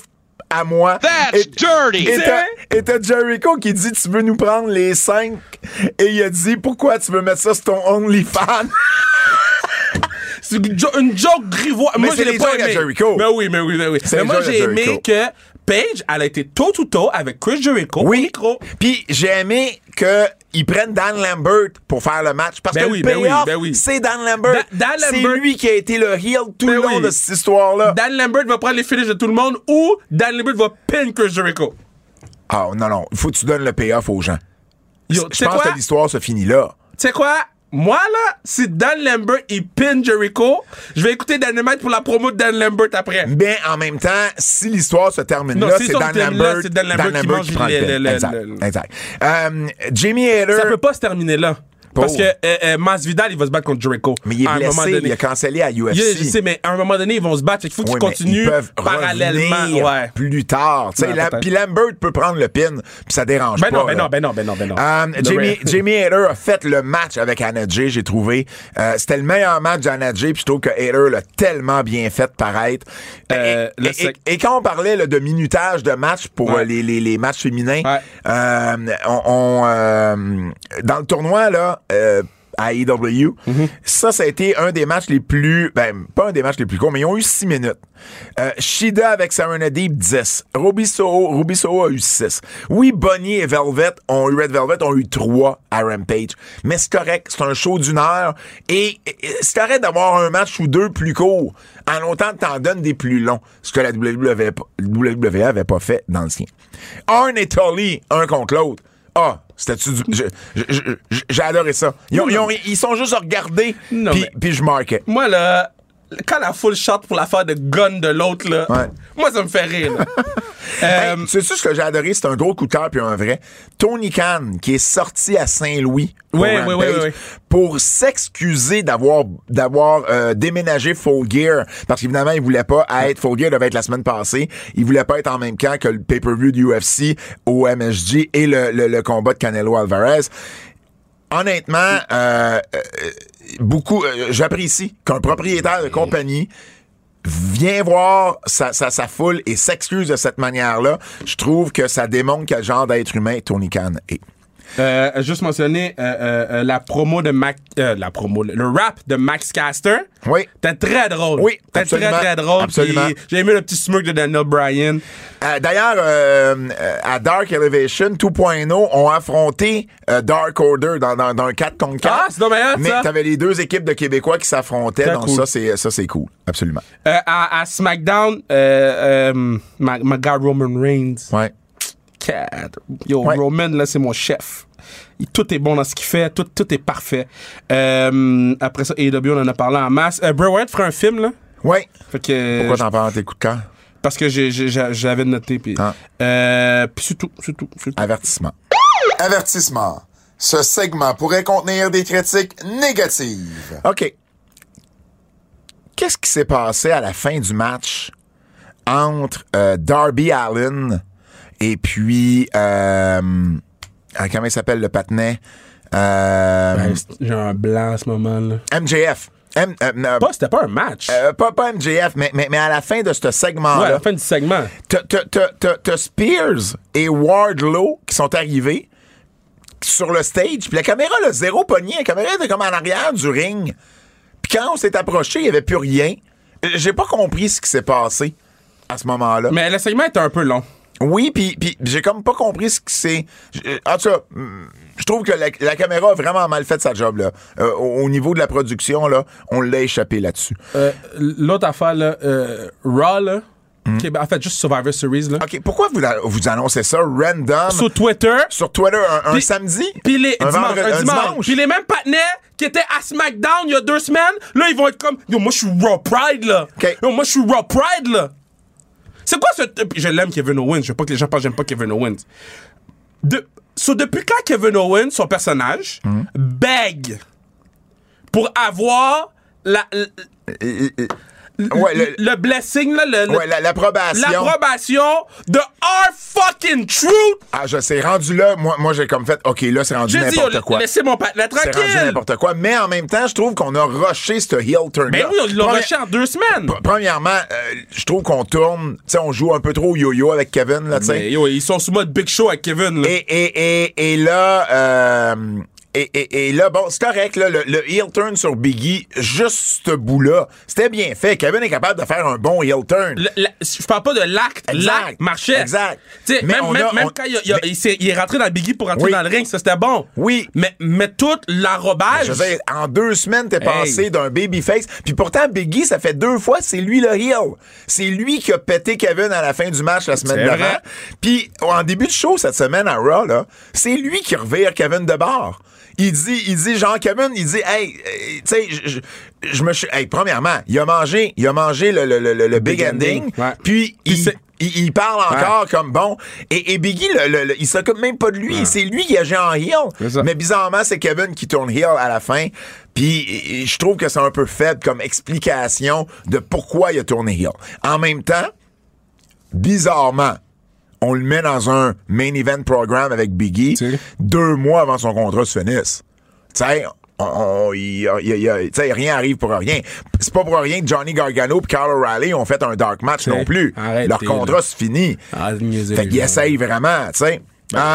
à moi. That's dirty! Et t'as Jericho qui dit, tu veux nous prendre les 5? Et il a dit, pourquoi tu veux mettre ça sur ton OnlyFans? C'est une joke grivoise. Mais moi, c'est je l'ai pas aimé. Jericho. Mais oui. Mais moi, j'ai aimé que Paige, elle a été toe-to-toe avec Chris Jericho au micro. Puis j'ai aimé qu'ils prennent Dan Lambert pour faire le match. Parce que le payoff, c'est Dan Lambert. C'est lui qui a été le heel tout le long de cette histoire-là. Dan Lambert va prendre les finishes de tout le monde ou Dan Lambert va pin Chris Jericho. Ah, non. Il faut que tu donnes le payoff aux gens. Je pense que l'histoire se finit là. Tu sais quoi? Moi, là, si Dan Lambert, il pin Jericho, je vais écouter Dynamite pour la promo de Dan Lambert après. Ben, en même temps, si l'histoire se termine là, c'est Dan Lambert qui prend le pin. Exact. Jamie Hayter... Ça peut pas se terminer là. Parce que Masvidal, il va se battre contre Jericho. Mais il est blessé, il a cancellé à UFC. Je sais, mais à un moment donné, ils vont se battre. Il faut qu'ils continuent parallèlement. Plus tard. Puis Lambert peut prendre le pin, puis ça dérange pas. Ben non. Jamie Hayter a fait le match avec Anna Jay, j'ai trouvé. C'était le meilleur match d'Anna Jay, puis je trouve que Hayter l'a tellement bien fait paraître. Et quand on parlait là, de minutage de match pour les matchs féminins, dans le tournoi, là, à AEW. Ça a été un des matchs les plus... pas un des matchs les plus courts, mais ils ont eu 6 minutes. Shida avec Serena Deeb, 10. Ruby Soho a eu 6. Oui, Bonnie et Red Velvet ont eu 3 à Rampage. Mais c'est correct, c'est un show d'1 heure. Et c'est correct d'avoir un match ou 2 plus courts. En longtemps, t'en donnes des plus longs. Ce que la WWE avait pas fait dans le sien. Arn et Tully, un contre l'autre. Ah, c'était-tu j'ai adoré ça. Ils sont juste regardés, puis je marquais. Moi, là, quand la full shot pour l'affaire de gun de l'autre, là, moi, ça me fait rire. C'est-tu ce que j'ai adoré? C'est un gros coup de cœur puis un vrai. Tony Khan, qui est sorti à Saint-Louis pour s'excuser d'avoir déménagé Full Gear, parce qu'évidemment, il voulait pas être... Full Gear devait être la semaine passée. Il voulait pas être en même temps que le pay-per-view du UFC au MSG et le combat de Canelo Alvarez. Honnêtement, j'apprécie qu'un propriétaire de compagnie vient voir sa foule et s'excuse de cette manière-là. Je trouve que ça démontre quel genre d'être humain Tony Khan est. Juste mentionner la promo de le rap de Max Caster. Oui. C'était très drôle. Oui, c'était très drôle. Absolument. J'ai aimé le petit smirk de Daniel Bryan. D'ailleurs, à Dark Elevation 2.0, ont affronté Dark Order dans un 4 contre 4. Ah, c'est dommage, mais ça. t'avais les 2 équipes de Québécois qui s'affrontaient, donc cool. ça c'est cool. Absolument. À SmackDown, my God, Roman Reigns. Ouais. Roman, là, c'est mon chef. Tout est bon dans ce qu'il fait. Tout est parfait. Après ça, AEW, on en a parlé en masse. Bray Wyatt ferait un film, là. Oui. Pourquoi t'en parles dans tes coups de cœur? Parce que j'avais noté. Puis c'est tout. Avertissement. Avertissement. Ce segment pourrait contenir des critiques négatives. OK. Qu'est-ce qui s'est passé à la fin du match entre Darby Allin et puis comment il s'appelle le patinet? J'ai un blanc à ce moment-là. MJF. C'était pas un match. Pas MJF, mais à la fin de ce segment-là. Ouais, à la fin du segment. T'as Spears et Wardlow qui sont arrivés sur le stage, puis la caméra, le zéro pogné, la caméra était comme en arrière du ring. Puis quand on s'est approché, il y avait plus rien. J'ai pas compris ce qui s'est passé à ce moment-là. Mais le segment était un peu long. Oui, puis j'ai comme pas compris ce que c'est. En tout cas, je trouve que la caméra a vraiment mal fait sa job, là. Au niveau de la production, là, on l'a échappé là-dessus. L'autre affaire, là, Raw, là, en fait, juste Survivor Series, là. OK, pourquoi vous annoncez ça random? Sur Twitter. Un samedi? Puis un dimanche. Puis les mêmes partenaires qui étaient à SmackDown il y a 2 semaines, là, ils vont être comme, yo, moi, je suis Raw Pride, là. Okay. Yo, moi, je suis Raw Pride, là. C'est quoi ce... Je l'aime, Kevin Owens. Je veux pas que les gens pensent que j'aime pas Kevin Owens. Depuis quand Kevin Owens, son personnage, bègue pour avoir le blessing, là, l'approbation. L'approbation de our fucking truth. Ah, je sais, rendu là, moi j'ai comme fait, OK, là, c'est rendu n'importe quoi. Laissez mon partenaire tranquille. C'est rendu n'importe quoi. Mais en même temps, je trouve qu'on a rushé ce heel turn-là. Ben oui, ils l'ont rushé en 2 semaines. Premièrement, je trouve qu'on tourne, tu sais, on joue un peu trop au yo-yo avec Kevin, là, tu sais. Ils sont sous mode Big Show avec Kevin, là. Et là, Et là, bon, c'est correct, là, le heel turn sur Biggie, juste ce bout-là, c'était bien fait. Kevin est capable de faire un bon heel turn. Je parle pas de l'acte. L'acte marchait. Exact. Même quand il est rentré dans Biggie pour rentrer dans le ring, ça c'était bon. Oui. Mais tout l'enrobage. Je veux dire, en 2 semaines, t'es passé d'un babyface. Puis pourtant, Biggie, ça fait 2 fois, c'est lui le heel. C'est lui qui a pété Kevin à la fin du match la semaine d'avant. Puis en début de show cette semaine à Raw, là, c'est lui qui revire Kevin de bord. Il dit, genre, Kevin, il dit, hey, tu sais, je me suis, hey, premièrement, il a mangé le big ending. Ouais. Puis, il parle encore comme bon. Et Biggie, il s'occupe même pas de lui. Ouais. C'est lui qui agit en heel. Mais bizarrement, c'est Kevin qui tourne heel à la fin. Puis, je trouve que c'est un peu faible comme explication de pourquoi il a tourné heel. En même temps, bizarrement, on le met dans un main event programme avec Biggie 2 mois avant son contrat se finisse. Tu sais, rien arrive pour rien. C'est pas pour rien que Johnny Gargano et Kyle O'Reilly ont fait un dark match non plus. Leur contrat se finit. Fait qu'ils essayent vraiment, tu sais.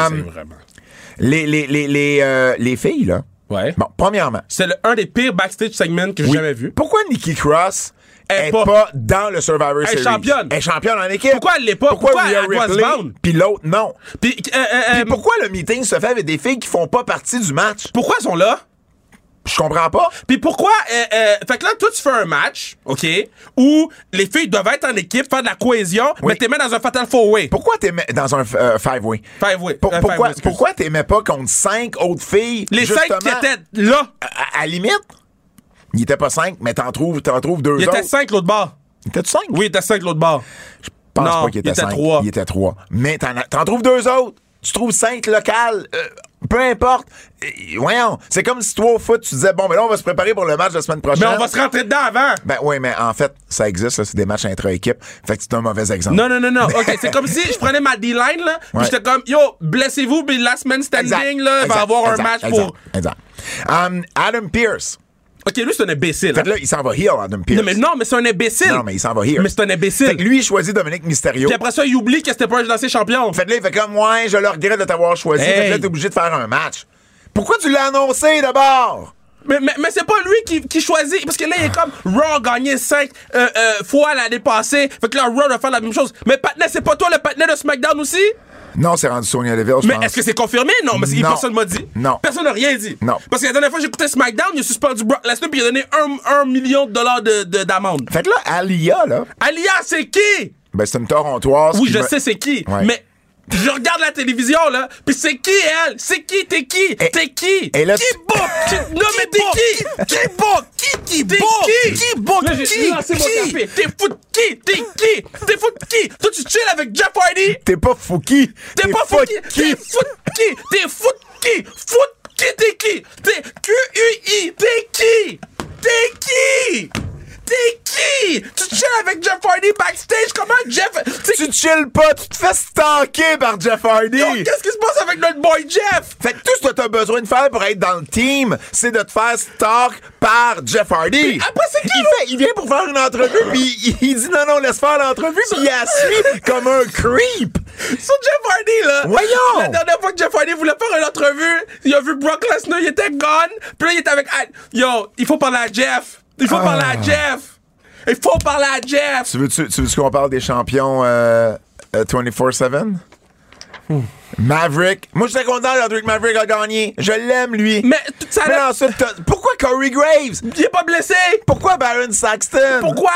Les filles, là. Ouais. Bon, premièrement. C'est un des pires backstage segments que j'ai jamais vu. Pourquoi Nikki Cross est pas dans le Survivor Series? Elle est championne en équipe. Pourquoi elle l'est pas? Pourquoi elle doit se vendre? Puis l'autre, non. Puis pourquoi le meeting se fait avec des filles qui font pas partie du match? Pourquoi elles sont là? Je comprends pas. Puis pourquoi... fait que là, toi, tu fais un match, OK, où les filles doivent être en équipe, faire de la cohésion, mais t'es mets dans un Fatal 4-Way. Pourquoi t'es mets dans un 5-way? 5-way. Pourquoi t'es mets pas contre 5 autres filles? Les 5 qui étaient là. À limite, il était pas 5, mais t'en trouves 2 autres. Il était 5 l'autre bord. Il était 5? Oui, il était 5 l'autre bord. Je pense pas qu'il était 5. 3. Il était 3. Mais t'en trouves 2 autres. Tu trouves 5 locales. Peu importe. Voyons. C'est comme si toi au foot, tu disais, bon, mais là, on va se préparer pour le match de la semaine prochaine. Mais on va se rentrer dedans avant. Ben oui, mais en fait, ça existe, là, c'est des matchs intra-équipe. Fait que c'est un mauvais exemple. Non. OK, c'est comme si je prenais ma D-line, là, puis j'étais comme, yo, blessez-vous, puis last man standing, là, va avoir un match pour... Exact. Adam Pearce. OK, lui, c'est un imbécile. Fait que là, il s'en va heel, Adam Pearce. Non, mais c'est un imbécile. Non, mais il s'en va heel. Mais c'est un imbécile. Fait que lui, il choisit Dominique Mysterio. Puis après ça, il oublie que c'était pas un lancé champion. Fait que là, il fait comme, ouais, je le regrette de t'avoir choisi. Hey. Fait que là, t'es obligé de faire un match. Pourquoi tu l'as annoncé d'abord? Mais c'est pas lui qui choisit. Parce que là, il est comme Raw a gagné 5 fois l'année passée. Fait que là, Raw doit faire la même chose. Mais Patna, c'est pas toi le Patna de SmackDown aussi? Non, c'est rendu Sonya Deville, je pense. Mais est-ce que c'est confirmé? Non, mais personne m'a dit. Non. Personne n'a rien dit. Non. Parce que la dernière fois que j'écoutais SmackDown, il a suspendu Brock Lesnar puis il a donné $1 million d'amende. Fait que là, Aliyah, là. Aliyah, c'est qui? Ben, c'est une Torontoise. Oui, je sais c'est qui. Ouais. Mais je regarde la télévision, là, pis c'est qui, elle? C'est qui? T'es qui? T'es qui? Et là, qui book? Non, mais t'es qui? Qui book? Qui book? Qui book? Qui? T'es fou de qui? T'es qui? T'es fou de qui? Toi, tu chill avec Jeff Hardy? T'es pas Fouki. T'es pas Fouki. T'es fou de qui? T'es fou de qui? Fou de qui? T'es qui? T'es QUI. T'es qui? T'es qui? T'es qui? Tu chill avec Jeff Hardy backstage? Comment Jeff... Tu chill pas, tu te fais stalker par Jeff Hardy. Donc, qu'est-ce qui se passe avec notre boy Jeff? Fait que tout ce que t'as besoin de faire pour être dans le team, c'est de te faire stalk par Jeff Hardy. Après, c'est qui? Il vient pour faire une entrevue, puis il dit non, laisse faire l'entrevue, puis il assume comme un creep. Sur Jeff Hardy, là. Voyons! La dernière fois que Jeff Hardy voulait faire une entrevue, il a vu Brock Lesnar, il était gone, puis là, il était avec... Yo, il faut parler à Jeff. Il faut parler à Jeff. Il faut parler à Jeff. Tu veux qu'on parle des champions 24/7? Maverick. Moi, je suis content que Maverick a gagné. Je l'aime, lui. Mais ça ensuite, pourquoi Corey Graves? Il est pas blessé. Pourquoi Baron Saxton? Pourquoi?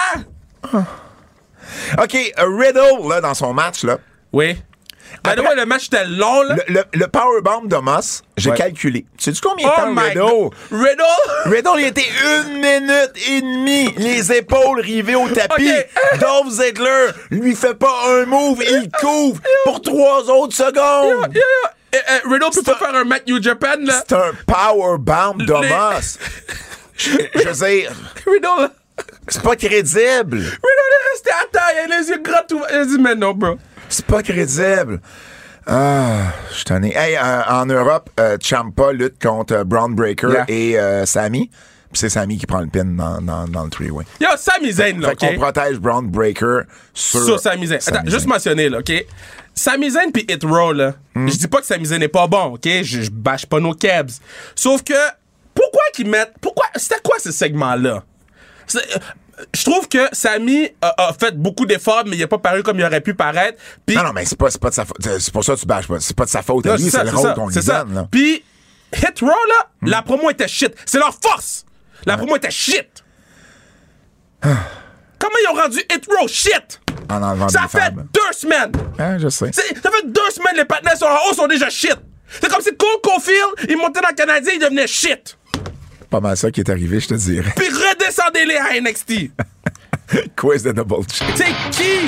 OK, Riddle, là, dans son match, là. Oui. Après, le match était long, là. Le powerbomb de Moss, j'ai calculé. Sais-tu combien de temps Riddle, il était 1 minute et demie, les épaules rivées au tapis. Okay. Dolph Ziggler lui fait pas un move, il couvre pour 3 autres secondes. Riddle peut pas faire un match New Japan, là. C'est un powerbomb de Moss. Je veux dire... Riddle, C'est pas crédible. Mais on est resté à terre, il a les yeux gras tout. Il a dit, mais non, bro. C'est pas crédible. Ah, je suis tanné. Hey, en Europe, Ciampa lutte contre Braun Breaker et Sami. Puis c'est Sami qui prend le pin dans le three-way. Yo, Sami Zayn, là, OK? Fait qu'on protège Braun Breaker sur Sami Zayn. Attends, juste mentionner, là, OK? Sami Zayn pis Hit Row, là, je dis pas que Sami Zayn n'est pas bon, OK? Je bâche pas nos kebs. Sauf que, c'était quoi ce segment-là? Je trouve que Sami a fait beaucoup d'efforts, mais il a pas paru comme il aurait pu paraître. Pis, non, mais c'est pas de sa faute. C'est pour ça que tu bâches pas. C'est pas de sa faute à lui, c'est le rôle qu'on lui donne. Là. Puis, Hit Row, là, la promo était shit. C'est leur force! La promo était shit! Comment ils ont rendu Hit Row shit? En enlevant ça des fait femmes. 2 semaines! Je sais. Ça fait 2 semaines, les partenaires sont en haut, sont déjà shit! C'est comme si Cole Caulfield, il montait dans le Canadien, il devenait shit! Pas mal ça qui est arrivé, je te dirais. Puis redescendez-les à NXT! Quiz de Double J. C'est qui?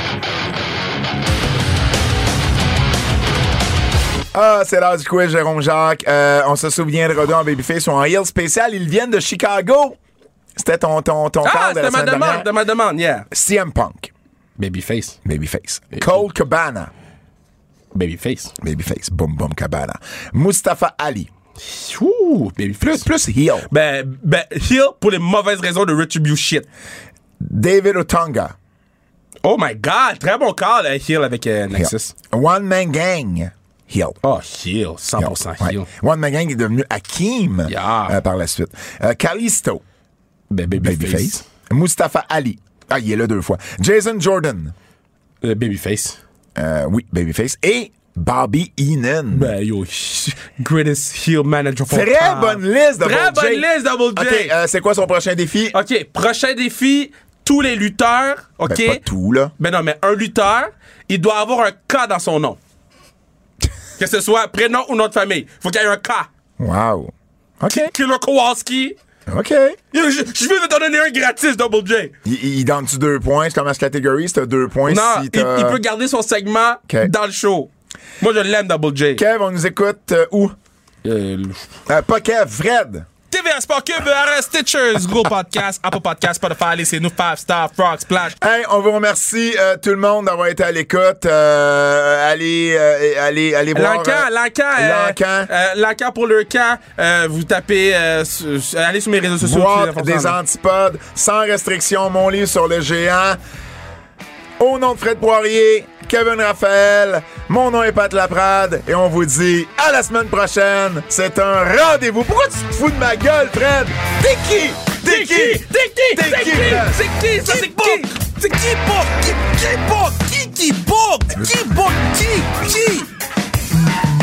Ah, c'est l'heure du quiz, Jérôme Jacques. On se souviendra d'eux en Babyface ou en heel spécial. Ils viennent de Chicago. C'était ton call de la semaine dernière. C'était ma demande, yeah. CM Punk. Babyface. Cole Cabana. Babyface. Boom, boom, Cabana. Mustafa Ali. Ouh, Babyface. Plus heel. Ben, heel pour les mauvaises raisons de Retribution shit. David Otunga. Oh my God, très bon call, heel avec Nexus. One Man Gang. Heel. Oh, heel, 100% heel. Ouais. One Man Gang est devenu Hakim par la suite. Kalisto. Babyface. Mustafa Ali. Ah, il est là 2 fois. Jason Jordan. Babyface. Oui, Babyface. Et Bobby Heenan. Ben, yo, greatest heel manager for Très bonne liste, Double J. Très bonne liste, Double J. OK, c'est quoi son prochain défi? OK, prochain défi, tous les lutteurs, OK? Ben, pas tout, là. Ben non, mais un lutteur, il doit avoir un K dans son nom. Que ce soit prénom ou nom de famille. Faut qu'il y ait un K. Wow. OK. Killer Kowalski. OK. Yo, je viens de t'en donner un gratis, Double J. Il donne-tu 2 points? C'est comme à ce catégorie, c'est 2 points. Non, si il peut garder son segment dans le show. Moi, je l'aime, Double J. Kev, on nous écoute où? Pas Kev, Fred. TVA Sport Cube, RS Stitchers, Google Podcast, Apple Podcast, Spotify, laissez-nous 5 stars, Frog Splash. Hey, on vous remercie tout le monde d'avoir été à l'écoute. Allez voir. Lancan pour le camp. Vous tapez, allez sur mes réseaux sociaux. Boîte des antipodes, sans restriction, mon livre sur le géant. Au nom de Fred Poirier, Kevin Raphaël, mon nom est Pat Laprade et on vous dit à la semaine prochaine. C'est un rendez-vous. Pourquoi tu te fous de ma gueule, Fred? T'es qui? C'est qui? Ça, c'est qui? C'est qui book? Qui book? Qui book? Qui?